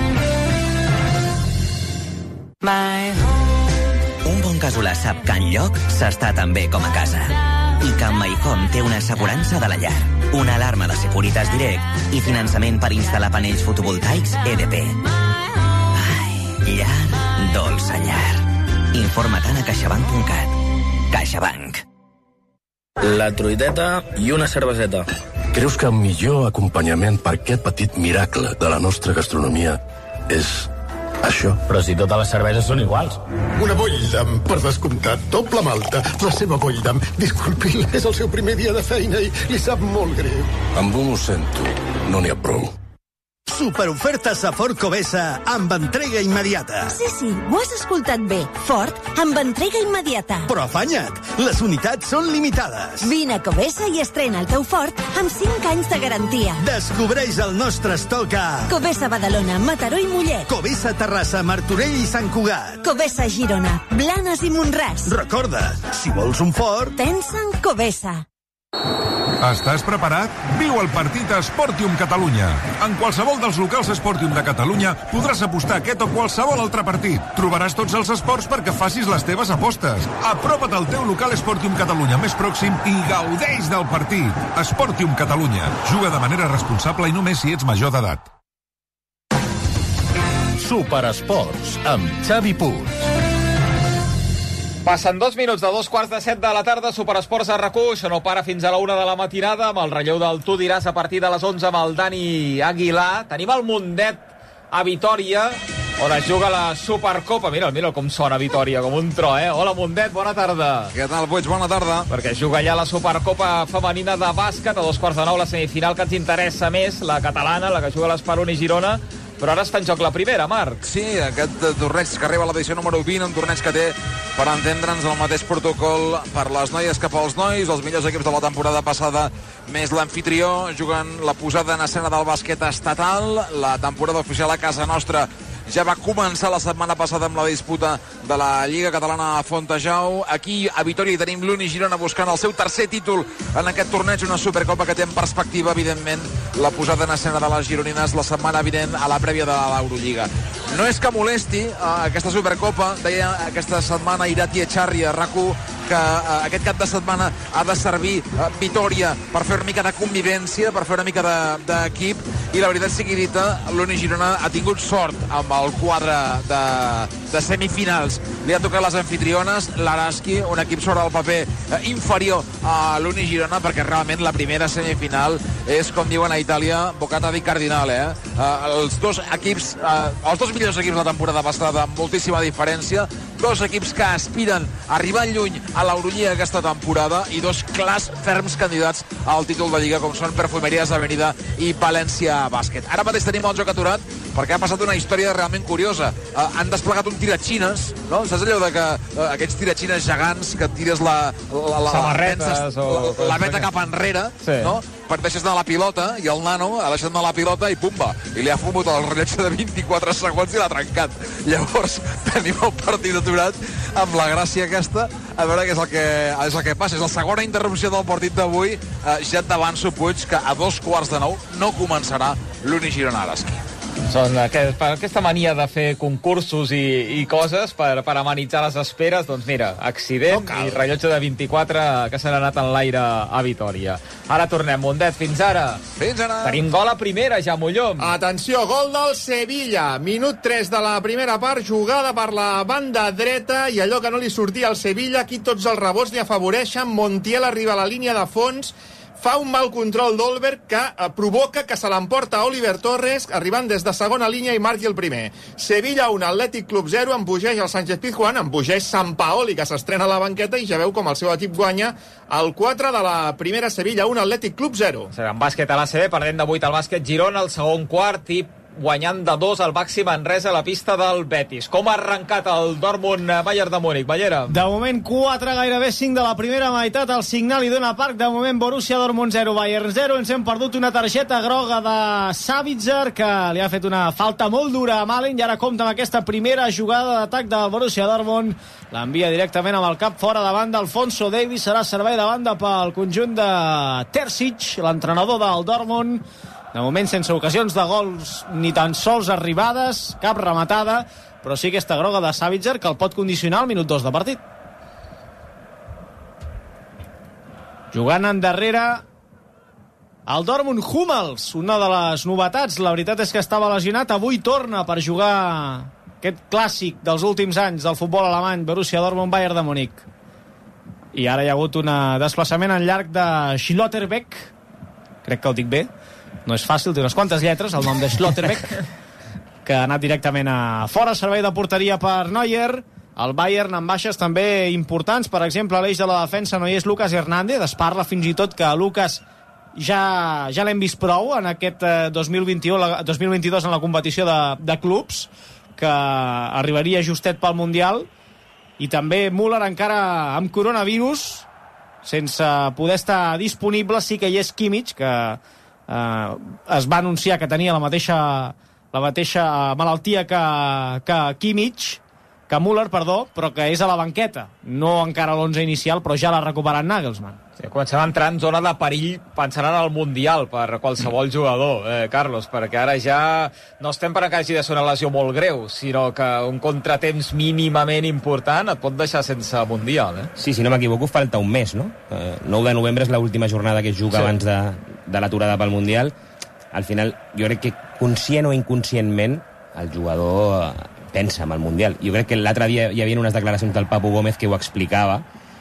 Un bon casolà sap que enlloc s'està tan bé com a casa. I que amb MyHome té una assegurança de la llar, una alarma de Securitas Direct i finançament per instal·lar panells fotovoltaics E D P. Ai, llar, dolça llar. Informa't a caixabank punt cat. CaixaBank. La truiteta i una cerveseta. Creus que el millor acompanyament per aquest petit miracle de la nostra gastronomia és això? Però si totes les cerveses són iguals. Una Boldam, per descomptat, doble malta. La seva Boldam, disculpi, és el seu primer dia de feina i li sap molt greu. Amb un ho sento, no n'hi ha prou. Superofertes a Ford Covesa amb entrega immediata. Sí, sí, ho has escoltat bé. Ford amb entrega immediata. Però afanya't, les unitats són limitades. Vine a Covesa i estrena el teu Ford amb cinc anys de garantia. Descobreix el nostre estoc a Covesa Badalona, Mataró i Mollet. Covesa Terrassa, Martorell i Sant Cugat. Covesa Girona, Blanes i Montràs. Recorda, si vols un Ford, pensa en Covesa. Estàs preparat? Viu el partit a Sportium Catalunya. En qualsevol dels locals Sportium de Catalunya podràs apostar aquest o qualsevol altre partit. Trobaràs tots els esports perquè facis les teves apostes. Apropa't al teu local Sportium Catalunya més pròxim i gaudeix del partit. Sportium Catalunya. Juga de manera responsable i només si ets major d'edat. Superesports amb Xavi Puig. Passen dos minuts de dos quarts de set de la tarda. Superesports a R A C u. Això no para fins a la una de la matinada, amb el relleu del Tu diràs a partir de les onze amb el Dani Aguilar. Tenim el Mundet a Vitòria, on es juga la Supercopa. Mira, mira com sona Vitòria, com un tro, eh? Hola, Mundet, bona tarda. Què tal, Puig? Bona tarda. Perquè juga ja la Supercopa femenina de bàsquet. A dos quarts de nou la semifinal que ens interessa més, la catalana, la que juga l'Esperón i Girona. Però ara està en joc la primera, Marc. Sí, aquest torneig que arriba a l'edició número vint, un torneig que té, per entendre'ns, el mateix protocol per les noies que pels nois. Els millors equips de la temporada passada més l'anfitrió juguen la posada en escena del bàsquet estatal. La temporada oficial a casa nostra ja va començar la setmana passada amb la disputa de la Lliga Catalana a Fontejau. Aquí a Vitòria hi tenim l'Uni Girona buscant el seu tercer títol en aquest torneig, una Supercopa que té en perspectiva, evidentment, la posada en escena de les gironines la setmana vinent a la prèvia de l'Eurolliga. No és que molesti eh, aquesta Supercopa, deia aquesta setmana Irati Echarri a R A C u, que eh, aquest cap de setmana ha de servir eh, Vitòria per fer una mica de convivència, per fer una mica d'equip, de, i la veritat sigui dita, l'Uni Girona ha tingut sort amb el quadre de, de semifinals. Li ha tocat les anfitriones, l'Araski, un equip sobre el paper eh, inferior a l'Uni Girona, perquè realment la primera semifinal és, com diuen a Itàlia, bocata di cardinale. Eh? Eh, els dos equips, eh, els dos millors equips de la temporada passada, amb moltíssima diferència, dos equips que aspiren a arribar lluny a l'Eurolliga aquesta temporada i dos clars, ferms candidats al títol de Lliga, com són Perfumeries Avenida i València Bàsquet. Ara mateix tenim el joc aturat perquè ha passat una història realment curiosa. Uh, han desplegat un tiratxines, no? Saps allò de que uh, aquests tiratxines gegants que tires la, la, la, samarretes la, o... la, la veta cap enrere, sí, no? Per deixes anar la pilota, i el nano ha deixat anar la pilota i pumba, i li ha fumut el rellotge de vint-i-quatre segons i l'ha trencat. Llavors tenim el partit aturat amb la gràcia aquesta, a veure què és el que, és el que passa. És la segona interrupció del partit d'avui. Eh, ja t'avanço, Puig, que a dos quarts de nou no començarà l'Uni Girona Araski. Són aquest, aquesta mania de fer concursos i, i coses per, per amenitzar les esperes, doncs mira, accident no i rellotge de vint-i-quatre que s'han anat en l'aire a Vitòria. Ara tornem, Mundet, fins ara. Fins ara. Tenim gol a primera, ja, Mollom. Atenció, gol del Sevilla. Minut tres de la primera part, jugada per la banda dreta i allò que no li sortia al Sevilla, aquí tots els rebots li afavoreixen. Montiel arriba a la línia de fons, fa un mal control d'Olberg que eh, provoca que se l'emporta Oliver Torres, arribant des de segona línia i marqui el primer. Sevilla un, Atlètic Club zero, embogeix el Sánchez Pizjuán, embogeix Sampaoli, que s'estrena a la banqueta, i ja veu com el seu equip guanya el quatre de la primera. Sevilla un, Atlètic Club zero. En bàsquet a l'A C B, perdent de vuit al bàsquet Girona, el segon quart, i guanyant de dos al Baxi Manresa a la pista del Betis. Com ha arrencat el Dortmund Bayern de Múnich, Ballera? De moment quatre, gairebé cinc de la primera meitat al Signal Iduna Park. De moment Borussia Dortmund zero, Bayern zero. Ens hem perdut una targeta groga de Savitzer, que li ha fet una falta molt dura a Malen, i ara compta amb aquesta primera jugada d'atac del Borussia Dortmund. L'envia directament amb el cap fora de banda. Alfonso Davies serà servei de banda pel conjunt de Terzic, l'entrenador del Dortmund. De moment sense ocasions de gols ni tan sols arribades, cap rematada, però sí aquesta groga de Savitzer que el pot condicionar al minut dos de partit. Jugant endarrere el Dortmund, Hummels, una de les novetats. La veritat és que estava lesionat, avui torna per jugar aquest clàssic dels últims anys del futbol alemany, Borussia Dortmund Bayern de Múnich. I ara hi ha hagut un desplaçament en llarg de Schlotterbeck, crec que ho dic bé. No és fàcil, té unes quantes lletres, el nom de Schlotterbeck, que ha anat directament a fora, servei de porteria per Neuer. El Bayern amb baixes també importants, per exemple, a l'eix de la defensa no hi és Lucas Hernández. Es parla fins i tot que Lucas ja, ja l'hem vist prou en aquest dos mil vint-i-u, dos mil vint-i-dos en la competició de, de clubs, que arribaria justet pel Mundial. I també Müller encara amb coronavirus, sense poder estar disponible. Sí que hi és Kimmich, que Uh, es va anunciar que tenia la mateixa, la mateixa malaltia que, que Kimmich, que Müller, perdó, però que és a la banqueta. No encara a l'onze inicial, però ja l'ha recuperat Nagelsmann. Sí, comencem a entrar en zona de perill, pensant en el Mundial per qualsevol jugador, eh, Carlos, perquè ara ja no estem per que hagi de ser una lesió molt greu, sinó que un contratemps mínimament important et pot deixar sense Mundial. Eh? Sí, si no m'equivoco, falta un mes, no? Eh, nou de novembre és l'última jornada que es juga sí. abans de, de l'aturada pel Mundial. Al final, jo crec que conscient o inconscientment el jugador eh, pensa en el Mundial. Jo crec que l'altre dia hi havia unes declaracions del Papu Gómez que ho explicava,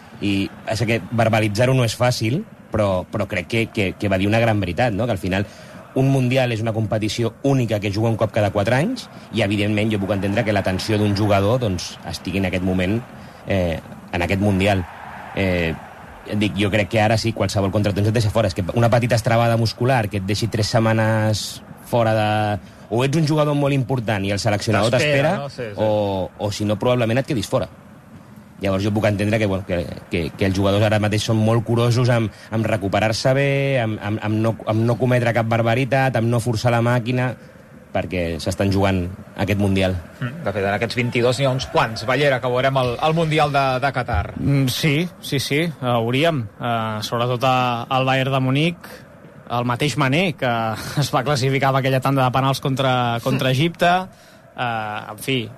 i és que verbalitzar-ho no és fàcil, però, però crec que, que, que va dir una gran veritat, no? Que al final un Mundial és una competició única que juga un cop cada quatre anys, i evidentment jo puc entendre que l'atenció d'un jugador doncs, estigui en aquest moment eh, en aquest Mundial. Eh, dic, jo crec que ara sí, qualsevol contracte et deixa fora. És que una petita estrabada muscular que et deixi tres setmanes fora de... O ets un jugador molt important i el seleccionador t'espera, no? Sí, sí. o, o si no, probablement et quedis fora. Llavors jo puc entendre que, bueno, que, que, que els jugadors ara mateix són molt curosos amb, amb recuperar-se bé, amb, amb, amb, no, amb no cometre cap barbaritat, amb no forçar la màquina, perquè s'estan jugant aquest Mundial. De fet, en aquests vint-i-dos n'hi ha uns quants, Ballera, que veurem el, el Mundial de, de Qatar. Mm, sí, sí, sí, hauríem. Uh, sobretot al Bayern de Múnich, el mateix Mané, que es va classificar amb aquella tanda de penals contra, contra Egipte. Uh, en fi,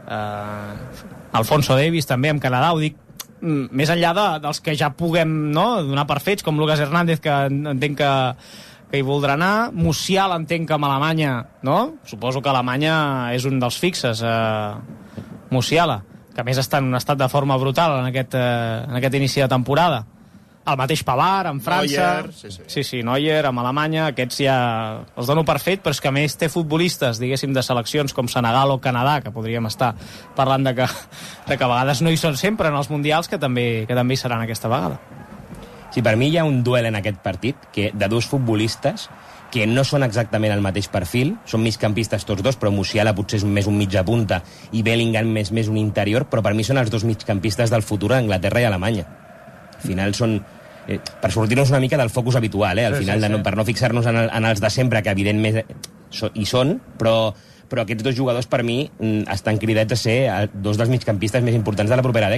uh, Alfonso Davies també amb Canadà, ho dic més enllà de, dels que ja puguem, no, donar per fets, com Lucas Hernández, que entenc que, que hi voldrà anar. Musial entenc que amb Alemanya, no? Suposo que Alemanya és un dels fixes, uh, Musiala, que a més està en un estat de forma brutal en aquest, uh, en aquest inici de temporada. El mateix Pavard, en França... Neuer, sí, sí. Sí, sí, Neuer, amb Alemanya, aquests ja els dono per fet, però és que a més té futbolistes, diguéssim, de seleccions com Senegal o Canadà, que podríem estar parlant de que, de que a vegades no hi són sempre en els Mundials, que també, que també hi seran aquesta vegada. Sí, per mi hi ha un duel en aquest partit que de dos futbolistes que no són exactament el mateix perfil, són migcampistes tots dos, però Musiala potser és més un mitja punta i Bellingham més, més un interior, però per mi són els dos migcampistes del futur d'Anglaterra i Alemanya. Al final són... Eh, per sortir-nos una mica del focus habitual, eh? Al final, sí, sí, sí. No, per no fixar-nos en, el, en els de sempre, que evidentment so, hi són, però, però aquests dos jugadors per mi estan cridats a ser dos dels migcampistes més importants de la propera dècada.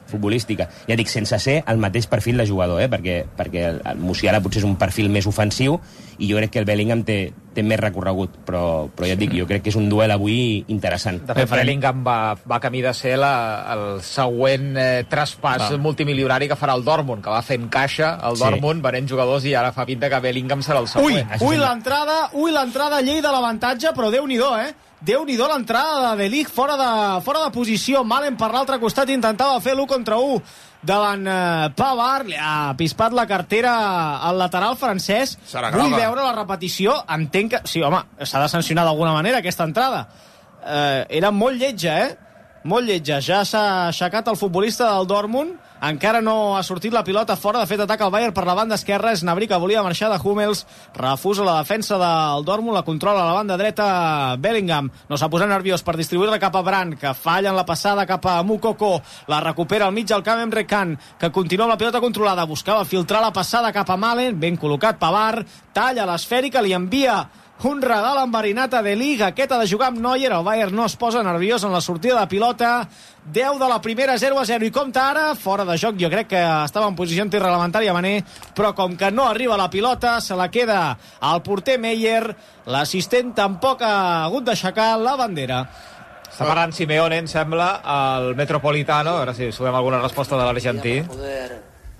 futbolística. Ja dic, sense ser el mateix perfil de jugador, eh? perquè, perquè el, el Musiala potser és un perfil més ofensiu i jo crec que el Bellingham té, té més recorregut, però, però ja et dic, jo crec que és un duel avui interessant. De fet, Bellingham va, va camí de ser la, el següent eh, traspàs va. multimilionari que farà el Dortmund, que va fent caixa el Dortmund, sí. venent jugadors, i ara fa pinta que Bellingham serà el següent. Ui, ui l'entrada, ui l'entrada, llei de l'avantatge, però Déu-n'hi-do, eh? Déu-n'hi-do l'entrada de De Ligt fora de, fora de posició. Malen per l'altre costat intentava fer l'u contra u davant eh, Pavard. Li ha pispat la cartera al lateral francès. Vull veure la repetició. Entenc que... Sí, home, s'ha de sancionar d'alguna manera aquesta entrada. Eh, era molt lletja, eh? Molt lletja. Ja s'ha aixecat el futbolista del Dortmund. Encara no ha sortit la pilota fora. De fet, ataca el Bayern per la banda esquerra. Snabri, que volia marxar de Hummels. Refusa la defensa del Dortmund. La controla a la banda dreta Bellingham. No s'ha posat nerviós per distribuir-la cap a Brandt, que falla en la passada cap a Moukoko. La recupera al mig del camp Emre Can, que continua amb la pilota controlada. Buscava filtrar la passada cap a Malen. Ben col·locat Pavard. Talla l'esfèrica, li envia un regal enverinat a De Ligt. Aquest ha de jugar amb Neuer. El Bayern no es posa nerviós en la sortida de pilota. deu de la primera, zero a zero. I compta ara, fora de joc. Jo crec que estava en posició antirreglamentària Mané, però com que no arriba la pilota, se la queda al porter Meyer. L'assistent tampoc ha hagut d'aixecar la bandera. Està parlant Simeone, em sembla, al Metropolitano. A veure si subem alguna resposta de l'argentí. Poder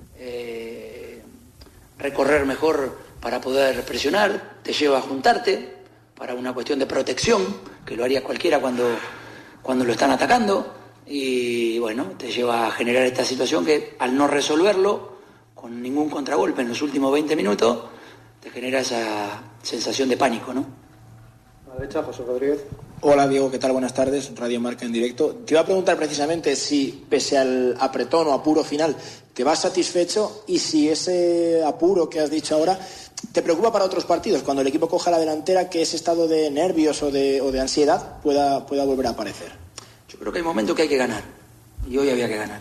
eh, recorrer mejor para poder presionar, te lleva a juntarte para una cuestión de protección, que lo haría cualquiera cuando, cuando lo están atacando, y bueno, te lleva a generar esta situación que al no resolverlo con ningún contragolpe en los últimos veinte minutos, te genera esa sensación de pánico, ¿no? A la derecha, José Rodríguez. Hola Diego, ¿qué tal? Buenas tardes, Radio Marca en directo. Te iba a preguntar precisamente si, pese al apretón o apuro final, te vas satisfecho y si ese apuro que has dicho ahora te preocupa para otros partidos, cuando el equipo coja la delantera, que ese estado de nervios o de, o de ansiedad pueda, pueda volver a aparecer. Yo creo que hay momentos que hay que ganar, y hoy había que ganar.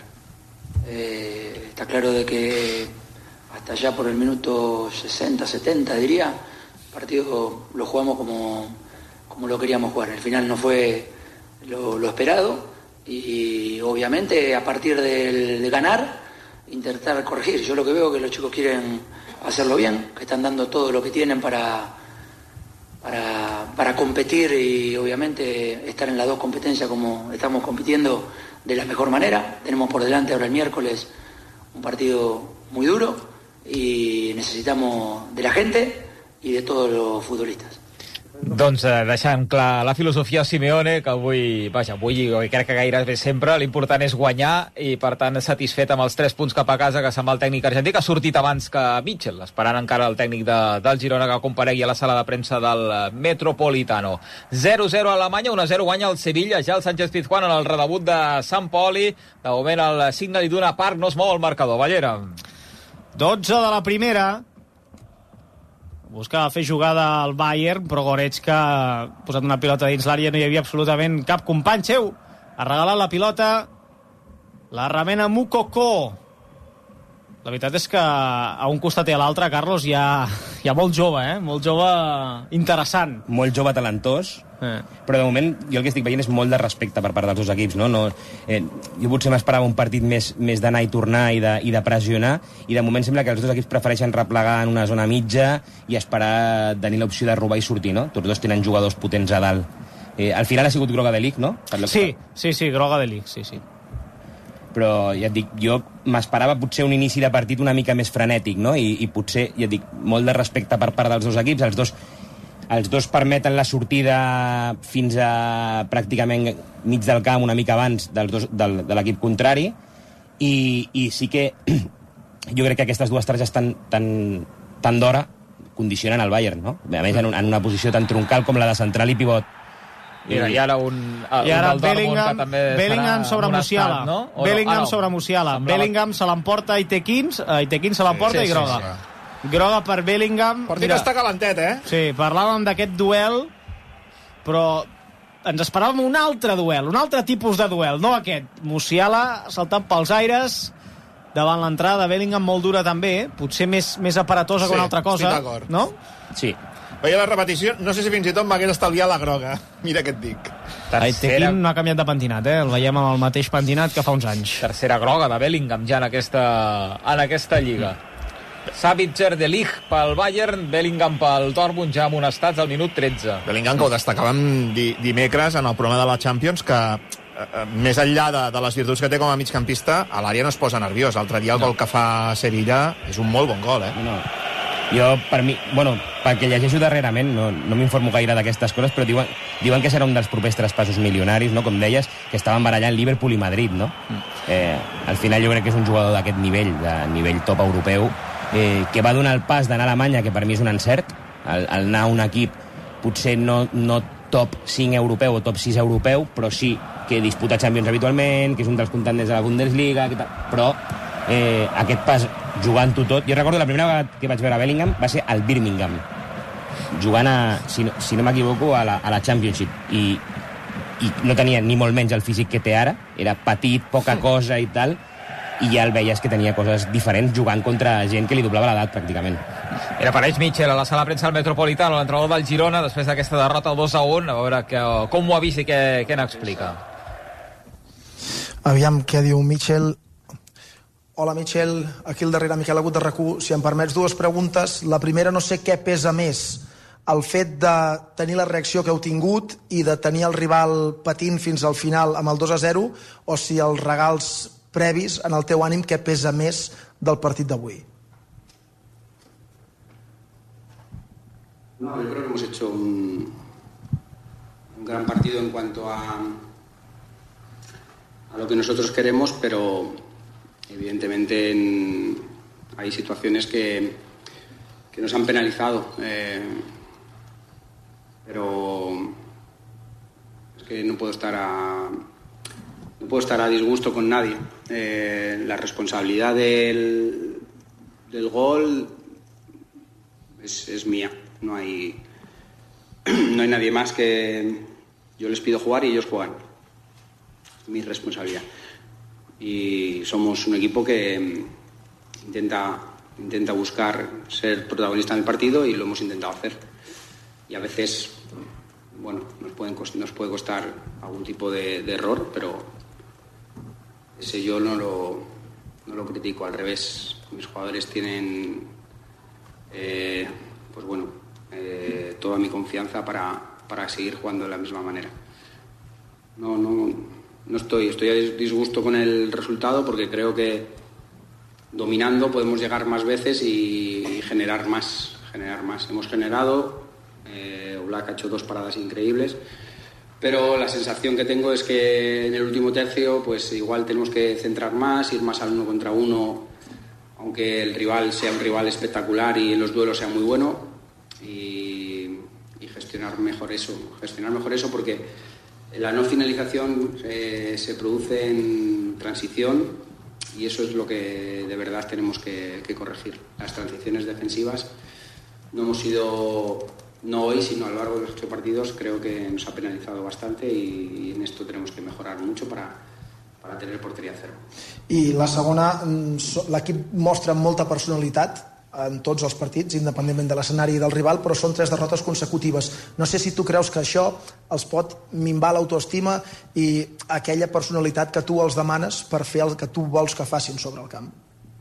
Eh, está claro de que hasta allá por el minuto sesenta, setenta diría, el partido lo jugamos como, como lo queríamos jugar. El final no fue lo, lo esperado, y obviamente a partir del, de ganar, intentar corregir. Yo lo que veo es que los chicos quieren hacerlo bien, que están dando todo lo que tienen para, para, para competir y obviamente estar en las dos competencias como estamos compitiendo de la mejor manera. Tenemos por delante ahora el miércoles un partido muy duro y necesitamos de la gente y de todos los futbolistas. Doncs eh, deixant clar la filosofia de Simeone, que avui, vaja, avui jo crec que gairebé sempre l'important és guanyar, i per tant satisfet amb els tres punts cap a casa, que se'n va el tècnic argentí, que ha sortit abans que Mitchell, esperant encara el tècnic de, del Girona que comparegui a la sala de premsa del Metropolitano. zero zero a Alemanya, un a zero guanya el Sevilla, ja el Sánchez-Pizjuán en el redebut de Sant Poli. De moment el signe d'Iduna Park no es mou el marcador. Ballera. dotze de la primera. Buscava fer jugada al Bayern, però Goretzka ha posat una pilota dins l'àrea, no hi havia absolutament cap company seu. Ha regalat la pilota, la remena Moukoko. La veritat és que a un costat i a l'altre, Carlos, hi ha, hi ha molt jove, eh? Molt jove interessant. Molt jove talentós, eh. però de moment jo el que estic veient és molt de respecte per part dels dos equips, no? no eh, jo potser m'esperava un partit més, més d'anar i tornar i de, i de pressionar, i de moment sembla que els dos equips prefereixen replegar en una zona mitja i esperar tenir l'opció de robar i sortir, no? Tots dos tenen jugadors potents a dalt. Eh, al final ha sigut groga de Ligt, no? Sí, sí, sí, groga de Ligt, sí, sí. Però ja et dic, jo m'esperava potser un inici de partit una mica més frenètic, no? I, i potser, ja et dic, molt de respecte per part dels dos equips. Els dos, els dos permeten la sortida fins a pràcticament mig del camp, una mica abans dels dos, del, de l'equip contrari, i, i sí que jo crec que aquestes dues targes tan, tan, tan d'hora condicionen el Bayern, no? A més, en, un, en una posició tan troncal com la de central i pivot. Mira, i ara un, I ara un Bellingham, Bellingham sobre Musiala, estat, no? Bellingham no? Ah, no. sobre Musiala. Semblava... Bellingham se l'emporta i Tequins, i Tequins se l'emporta sí, sí, i groga. Sí, sí. Groga per Bellingham. El partit està calentet, eh? Sí, parlàvem d'aquest duel, però ens esperàvem un altre duel, un altre tipus de duel, no aquest. Musiala saltant pels aires davant l'entrada de Bellingham, molt dura també, potser més, més aparatosa sí, que una altra cosa, no? Sí. Veia la repetició, no sé si fins i tot m'hagués estalviat la groga. Mira què et dic. Tercera... no ha canviat de pentinat, eh? El veiem amb el mateix pentinat que fa uns anys. Tercera groga de Bellingham ja en aquesta, en aquesta lliga. Sabitzer de Ligt pel Bayern, Bellingham pel Dortmund, ja amonestats al minut tretze. Bellingham, que ho destacàvem di dimecres en el programa de la Champions, que eh, més enllà de, de les virtuts que té com a migcampista, a l'àrea no es posa nerviós. L'altre dia el no. gol que fa Sevilla és un molt bon gol, eh? No. Jo, per mi, bueno, perquè llegeixo darrerament, no, no m'informo gaire d'aquestes coses, però diuen, diuen que serà un dels propers traspassos milionaris, no? Com deies, que estaven barallant Liverpool i Madrid, no? Mm. Eh, al final jo crec que és un jugador d'aquest nivell, de nivell top europeu, eh, que va donar el pas d'anar a Alemanya, que per mi és un encert, al, al anar a un equip potser no, no top cinc europeu o top sis europeu, però sí que disputa Champions habitualment, que és un dels contendents de la Bundesliga, que tal, però eh, aquest pas jugant-ho tot... Jo recordo la primera vegada que vaig veure Bellingham va ser al Birmingham, jugant a, si no, si no m'equivoco, a la, a la Championship, i, i no tenia ni molt menys el físic que té ara, era petit, poca cosa i tal, i ja el veies que tenia coses diferents jugant contra gent que li doblava l'edat pràcticament. Era apareix Mitchell a la sala de premsa del Metropolitano, l'entrenador del Girona, després d'aquesta derrota al dos a un, a veure que, com ho ha vist i què, què n'explica. Aviam què diu Mitchell. Hola, Michel, aquí al darrere Miquel Agut de RAC u. Si em permets dues preguntes. La primera, no sé què pesa més, el fet de tenir la reacció que heu tingut i de tenir el rival patint fins al final amb el dos a zero, o si els regals previs en el teu ànim, què pesa més del partit d'avui? No, yo creo que hemos hecho un, un gran partido en cuanto a, a lo que nosotros queremos, pero evidentemente en, hay situaciones que, que nos han penalizado, eh, pero es que no puedo estar a, no puedo estar a disgusto con nadie. Eh, la responsabilidad del, del gol es, es mía, no hay, no hay nadie más que yo les pido jugar y ellos juegan. Es mi responsabilidad. Y somos un equipo que intenta, intenta buscar ser protagonista en el partido y lo hemos intentado hacer. Y a veces, bueno, nos, pueden, nos puede costar algún tipo de, de error, pero ese yo no lo, no lo critico, al revés. Mis jugadores tienen, eh, pues bueno, eh, toda mi confianza para, para seguir jugando de la misma manera. No, no... No estoy, estoy a disgusto con el resultado porque creo que dominando podemos llegar más veces y, y generar más, generar más. Hemos generado, eh, Oblak ha hecho dos paradas increíbles, pero la sensación que tengo es que en el último tercio pues igual tenemos que centrar más, ir más al uno contra uno, aunque el rival sea un rival espectacular y en los duelos sea muy bueno, y, y gestionar mejor eso, gestionar mejor eso porque la no finalización eh, se produce en transición y eso es lo que de verdad tenemos que, que corregir. Las transiciones defensivas no hemos sido, no hoy, sino a lo largo de los ocho partidos, creo que nos ha penalizado bastante y, y en esto tenemos que mejorar mucho para, para tener portería cero. I la segona, l'equip mostra molta personalitat en tots els partits, independentment de l'escenari i del rival, però són tres derrotes consecutives. No sé si tu creus que això els pot minvar l'autoestima i aquella personalitat que tu els demanes per fer el que tu vols que facin sobre el camp.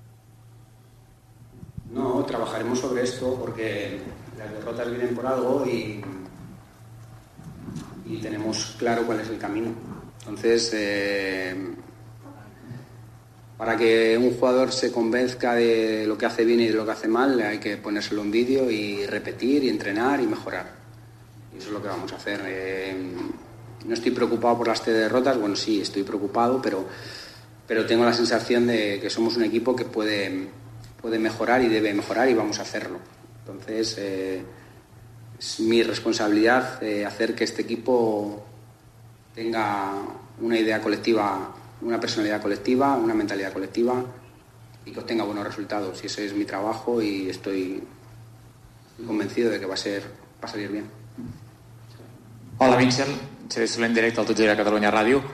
No, trabajaremos sobre esto porque las derrotas vienen por algo y, y tenemos claro cuál es el camino. Entonces, eh, para que un jugador se convenzca de lo que hace bien y de lo que hace mal, hay que ponérselo en vídeo y repetir y entrenar y mejorar. Y eso es lo que vamos a hacer. Eh, no estoy preocupado por las tres derrotas, bueno, sí, estoy preocupado, pero, pero tengo la sensación de que somos un equipo que puede, puede mejorar y debe mejorar y vamos a hacerlo. Entonces, eh, es mi responsabilidad eh, hacer que este equipo tenga una idea colectiva, una personalidad colectiva, una mentalidad colectiva y que obtenga buenos resultados. Y ese es mi trabajo y estoy convencido de que va a ser, va a salir bien. Hola, Michel. Xavier Soler en directe al Tot Gira Catalunya Ràdio.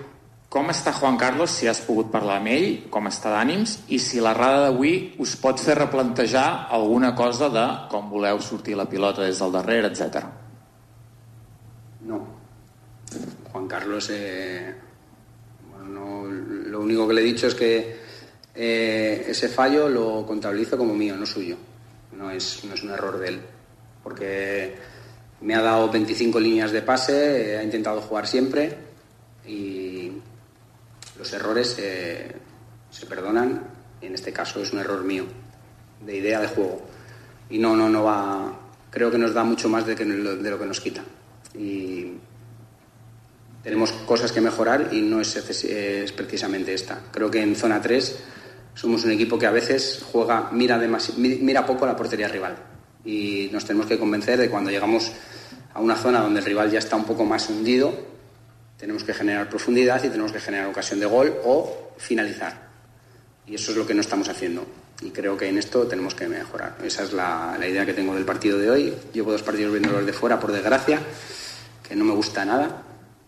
com està Juan Carlos, si has pogut parlar amb ell, com està d'ànims, i si l'errada d'avui us pot fer replantejar alguna cosa de com voleu sortir la pilota des del darrere, etcètera. No. Juan Carlos, eh, bueno, no, lo único que le he dicho es que eh, ese fallo lo contabilizo como mío, no suyo. No es, no es un error de él. Porque me ha dado veinticinco líneas de pase, ha intentado jugar siempre y los errores eh, se perdonan. En este caso es un error mío, de idea de juego. Y no, no, no va. Creo que nos da mucho más de, que, de lo que nos quita. Y tenemos cosas que mejorar y no es, es precisamente esta. Creo que en zona tres somos un equipo que a veces juega, mira, demasi- mira poco a la portería rival. Y nos tenemos que convencer de cuando llegamos a una zona donde el rival ya está un poco más hundido, tenemos que generar profundidad y tenemos que generar ocasión de gol o finalizar. Y eso es lo que no estamos haciendo. Y creo que en esto tenemos que mejorar. Esa es la, la idea que tengo del partido de hoy. Llevo dos partidos viéndolos de fuera, por desgracia, que no me gusta nada.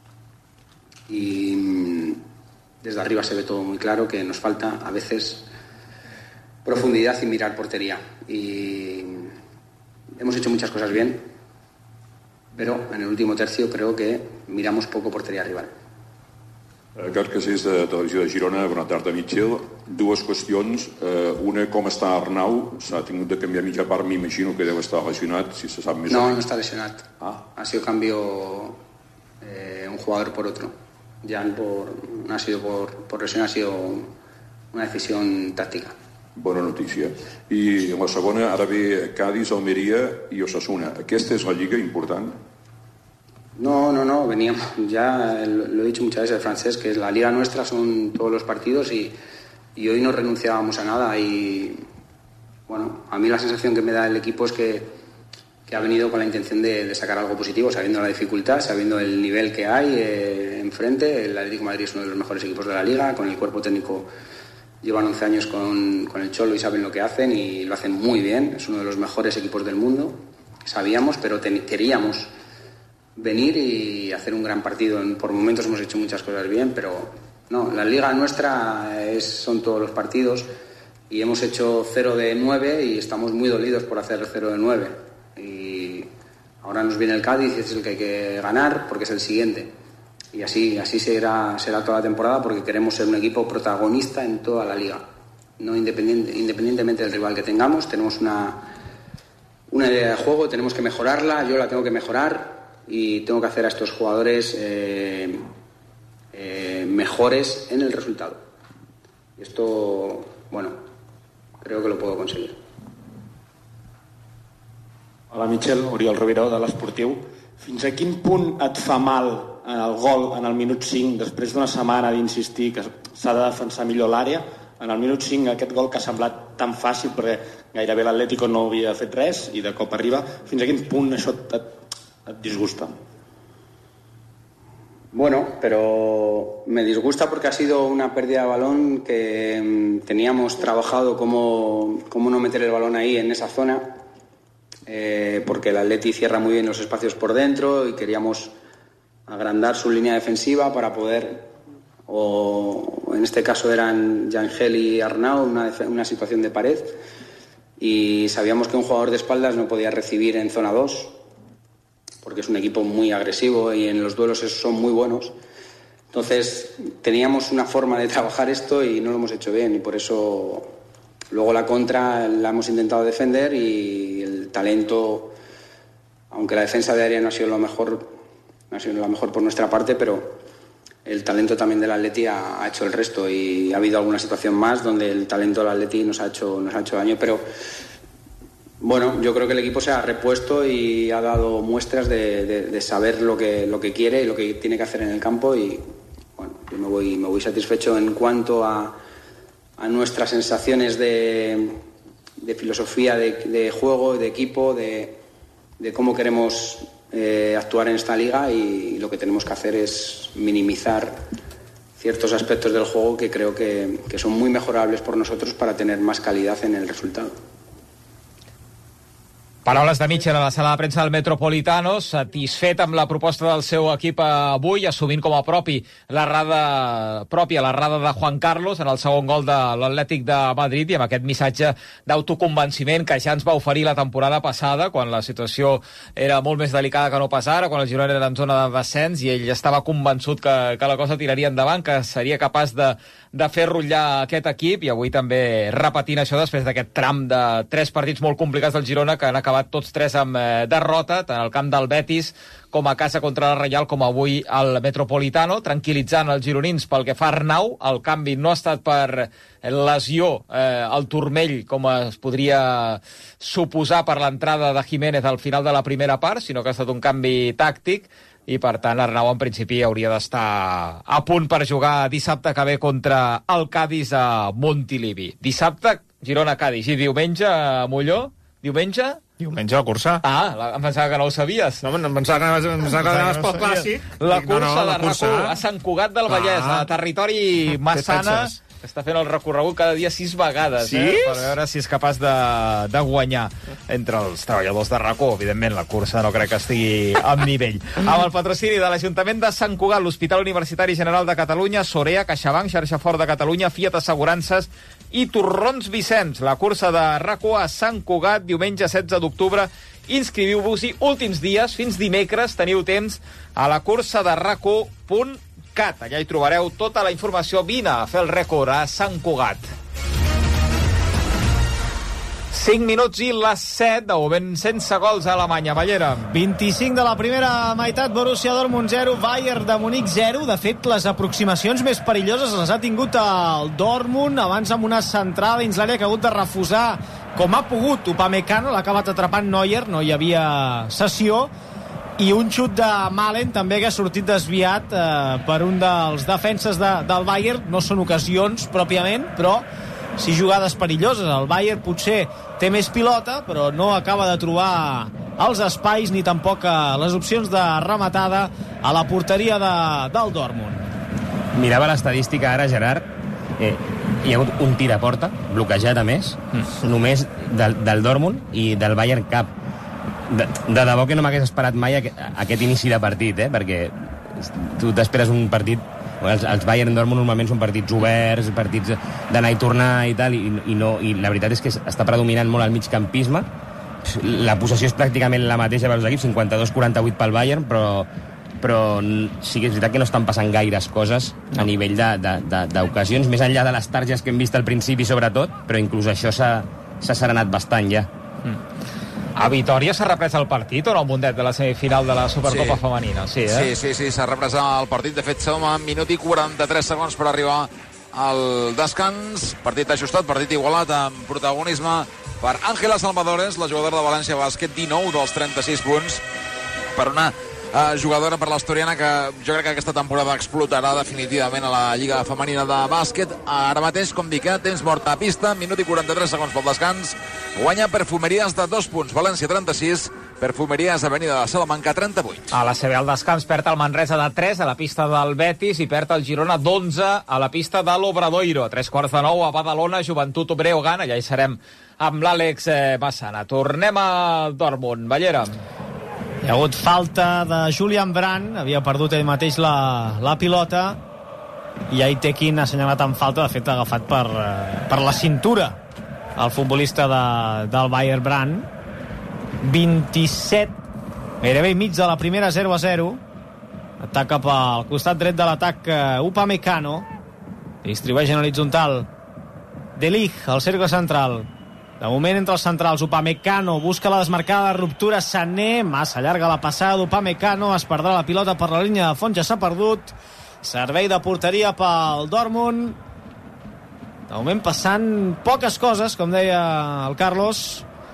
Y desde arriba se ve todo muy claro, que nos falta a veces profundidad y mirar portería. Y hemos hecho muchas cosas bien, però en el último tercio creo que miramos poco porteria rival. Garc Casés, de Televisió de Girona. Bona tarda, Mitchell. Dues qüestions. Una, com està Arnau? S'ha tingut de canviar mitja part, m'imagino que deu estar lesionat, si se sap més. No, no está lesionado. Ah. Ha sido cambio eh, un jugador por otro. Ya por, no ha sido por, por lesión, ha sido una decisión táctica. Bona notícia. I la segona, ara ve Cádiz, Almeria i Osasuna. Aquesta és la lliga important? No, no, no, veníamos, ya lo he dicho muchas veces, Francés, que la liga nuestra son todos los partidos y, y hoy no renunciábamos a nada. Y bueno, a mí la sensación que me da el equipo es que, que ha venido con la intención de, de sacar algo positivo, sabiendo la dificultad, sabiendo el nivel que hay eh, enfrente. El Atlético de Madrid es uno de los mejores equipos de la liga, con el cuerpo técnico. Llevan once años con, con el Cholo y saben lo que hacen y lo hacen muy bien. Es uno de los mejores equipos del mundo. Sabíamos, pero ten, queríamos venir y hacer un gran partido. Por momentos hemos hecho muchas cosas bien, pero no, la liga nuestra es, son todos los partidos y hemos hecho cero de nueve y estamos muy dolidos por hacer cero de nueve. Y ahora nos viene el Cádiz y es el que hay que ganar porque es el siguiente. Y así, así será, será toda la temporada porque queremos ser un equipo protagonista en toda la liga. No independiente, independientemente del rival que tengamos, tenemos una, una idea de juego, tenemos que mejorarla, yo la tengo que mejorar y tengo que hacer a estos jugadores eh, eh, mejores en el resultado. Y esto, bueno, creo que lo puedo conseguir. Hola, Michel, Oriol Rivera, de l'Esportiu. Fins a quin punt et fa mal el gol en el minut cinc, després d'una setmana d'insistir que s'ha de defensar millor l'àrea, en el minut cinc aquest gol que ha semblat tan fàcil perquè gairebé l'Atlético no havia fet res i de cop arriba, fins a quin punt això et, et disgusta? Bueno, pero me disgusta porque ha sido una pérdida de balón que teníamos trabajado cómo, cómo no meter el balón ahí en esa zona, eh, porque el Atleti cierra muy bien los espacios por dentro y queríamos agrandar su línea defensiva para poder, o en este caso eran Yangel y Arnau, una, una situación de pared, y sabíamos que un jugador de espaldas no podía recibir en zona dos, porque es un equipo muy agresivo y en los duelos esos son muy buenos. Entonces teníamos una forma de trabajar esto y no lo hemos hecho bien, y por eso luego la contra la hemos intentado defender y el talento, aunque la defensa de área no ha sido lo mejor, no ha sido la mejor por nuestra parte, pero el talento también del Atleti ha, ha hecho el resto y ha habido alguna situación más donde el talento del Atleti nos ha hecho, nos ha hecho daño, pero bueno, yo creo que el equipo se ha repuesto y ha dado muestras de, de, de saber lo que, lo que quiere y lo que tiene que hacer en el campo y bueno, yo me voy, me voy satisfecho en cuanto a, a nuestras sensaciones de, de filosofía de, de juego, de equipo, de, de cómo queremos Eh, actuar en esta liga y lo que tenemos que hacer es minimizar ciertos aspectos del juego que creo que, que son muy mejorables por nosotros para tener más calidad en el resultado. Paraules de Mitchell a la sala de premsa del Metropolitano, satisfet amb la proposta del seu equip avui, assumint com a propi l'errada pròpia l'errada de Juan Carlos en el segon gol de l'Atlètic de Madrid, i amb aquest missatge d'autoconvenciment que ja ens va oferir la temporada passada, quan la situació era molt més delicada que no pas ara, quan el Girona era en zona de descens, i ell estava convençut que, que la cosa tiraria endavant, que seria capaç de, de fer rotllar aquest equip, i avui també repetint això després d'aquest tram de tres partits molt complicats del Girona, que han acabat tots tres amb eh, derrota, tant al camp del Betis com a casa contra la Reial, com avui al Metropolitano, tranquil·litzant els gironins pel que fa a Arnau. El canvi no ha estat per lesió eh, al turmell, com es podria suposar per l'entrada de Jiménez al final de la primera part, sinó que ha estat un canvi tàctic, i per tant Arnau en principi hauria d'estar a punt per jugar dissabte que ve contra el Cádiz a Montilivi. Dissabte Girona-Cádiz, i diumenge a Molló? Diumenge? Diumenge la cursa. Ah, la, em pensava que no ho sabies. No, em pensava que, em pensava que anaves pel clàssic. La cursa no, no, de RAC u a Sant Cugat del Vallès, a territori Massana, que està fent el recorregut cada dia sis vegades, sí? eh, per veure si és capaç de, de guanyar entre els treballadors de RAC u. Evidentment, la cursa no crec que estigui amb nivell. Amb el patrocini de l'Ajuntament de Sant Cugat, l'Hospital Universitari General de Catalunya, Sorea, CaixaBank, Xarxa Fort de Catalunya, Fiat Assegurances i Torrons Vicenç. La cursa de RAC u a Sant Cugat, diumenge setze d'octubre. Inscriviu-vos-hi, últims dies, fins dimecres teniu temps a la cursa de RAC u punt cat. Allà hi trobareu tota la informació. Vine a fer el rècord a Sant Cugat. cinc minuts i les set, de moment sense gols a Alemanya. Ballera. vint-i-cinc de la primera meitat, Borussia Dortmund zero, Bayern de Munic zero. De fet, les aproximacions més perilloses les ha tingut el Dortmund, abans amb una centrada dins l'àrea que ha hagut de refusar com ha pogut Upamecano, l'ha acabat atrapant Neuer, no hi havia sessió, i un xut de Malen també que ha sortit desviat eh, per un dels defenses de, del Bayern. No són ocasions pròpiament, però sí jugades perilloses. El Bayern potser té més pilota, però no acaba de trobar els espais ni tampoc les opcions de rematada a la porteria de, del Dortmund. Mirava l'estadística ara, Gerard. Eh, hi ha hagut un tir a porta, bloquejat a més, mm. només del, del Dortmund, i del Bayern cap. De, de debò que no m'hagués esperat mai aquest, aquest inici de partit, eh? Perquè tu t'esperes un partit... Els, els Bayern Dortmund normalment són partits oberts, partits d'anar i tornar i tal, i, i, no, i la veritat és que està predominant molt el migcampisme. La possessió és pràcticament la mateixa per als equips, cinquanta-dos quaranta-vuit pel Bayern, però, però sí que és veritat que no estan passant gaires coses a nivell d'ocasions, més enllà de les targes que hem vist al principi sobretot, però inclús això s'ha serenat bastant ja. Mm. A Vitòria s'ha reprès el partit o no, el mundet de la semifinal de la Supercopa sí. femenina? Sí, eh? sí, sí, sí, s'ha reprès el partit. De fet, som a minut i quaranta-tres segons per arribar al descans. Partit ajustat, partit igualat, amb protagonisme per Ángela Salvadores, la jugadora de València Bàsquet, dinou dels trenta-sis punts per una Uh, jugadora per l'Astoriana que jo crec que aquesta temporada explotarà definitivament a la Lliga Femenina de Bàsquet. Ara mateix, com dic, eh, temps mort a pista, minut i quaranta-tres segons pel descans. Guanya Perfumeries de dos punts, València trenta-sis, Perfumeries Avenida de Salamanca trenta-vuit. A la C B al descans perd el Manresa de tres a la pista del Betis i perd el Girona d'onze a la pista de l'Obradoiro. A tres quarts de nou a Badalona, Joventut Breogán, allà hi serem amb l'Àlex eh, Massana. Tornem a Dortmund. Ballera. Hi ha hagut falta de Julian Brandt, havia perdut ell mateix la, la pilota, i Aitekin ha assenyalat en falta, de fet ha agafat per, per la cintura el futbolista de, del Bayern Brandt. vint-i-set, gairebé mig de la primera, zero a zero. Ataca cap al costat dret de l'atac Upamecano, distribueix en horitzontal De Ligt, al cercle central. De moment entre els centrals, Upamecano busca la desmarcada, ruptura, Sané, massa llarga la passada, Upamecano es perdrà la pilota per la línia de fons, ja s'ha perdut. Servei de porteria pel Dortmund. De moment passant poques coses, com deia el Carlos.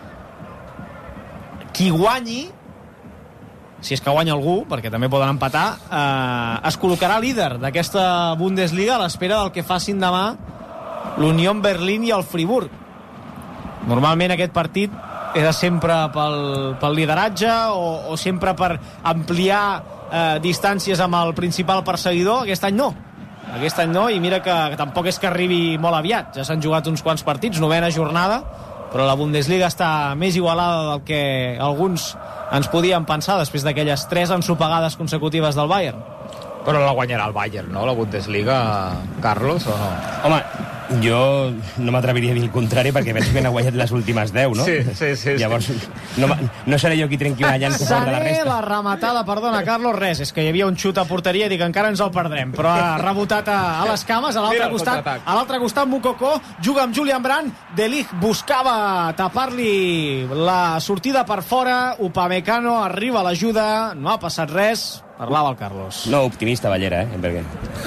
Qui guanyi, si és que guanya algú, perquè també poden empatar, eh, es col·locarà líder d'aquesta Bundesliga a l'espera del que facin demà l'Unión Berlín i el Friburg. Normalment aquest partit era sempre pel, pel lideratge o, o sempre per ampliar eh, distàncies amb el principal perseguidor. Aquest any no. Aquest any no, i mira que, que tampoc és que arribi molt aviat. Ja s'han jugat uns quants partits, novena jornada, però la Bundesliga està més igualada del que alguns ens podíem pensar després d'aquelles tres ensopegades consecutives del Bayern. Però la guanyarà el Bayern, no? La Bundesliga, Carlos, o no? Home, jo no m'atreviria a dir el contrari perquè penso que n'ha guanyat les últimes deu, no? Sí, sí, sí. Llavors, no, no seré jo qui trenqui una llança a favor de la Seré resta. la rematada, perdona, Carlos, res, és que hi havia un xut a porteria i dic encara ens el perdrem, però ha rebotat a, a les cames, a l'altre costat, a l'altre costat Moukoko juga amb Julian Brandt, De Ligt buscava tapar-li la sortida per fora, Upamecano arriba a l'ajuda, no ha passat res, parlava el Carlos. No, optimista, Ballera, eh? Perquè...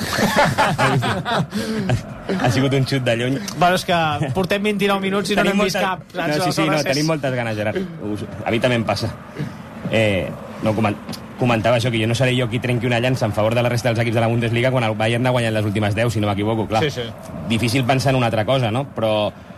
ha sigut un xut de lluny. Bueno, és que portem vint-i-nou minuts i no n'hem vist cap. No, sí, sí, no, tenim moltes ganes, Gerard. Us... A mi també em passa. Eh, no, coment... comentava això, que jo no seré jo qui trenqui una llança en favor de la resta dels equips de la Bundesliga quan el Bayern ha guanyat les últimes deu, si no m'equivoco, clar. Sí, sí. Difícil pensar en una altra cosa, no? Però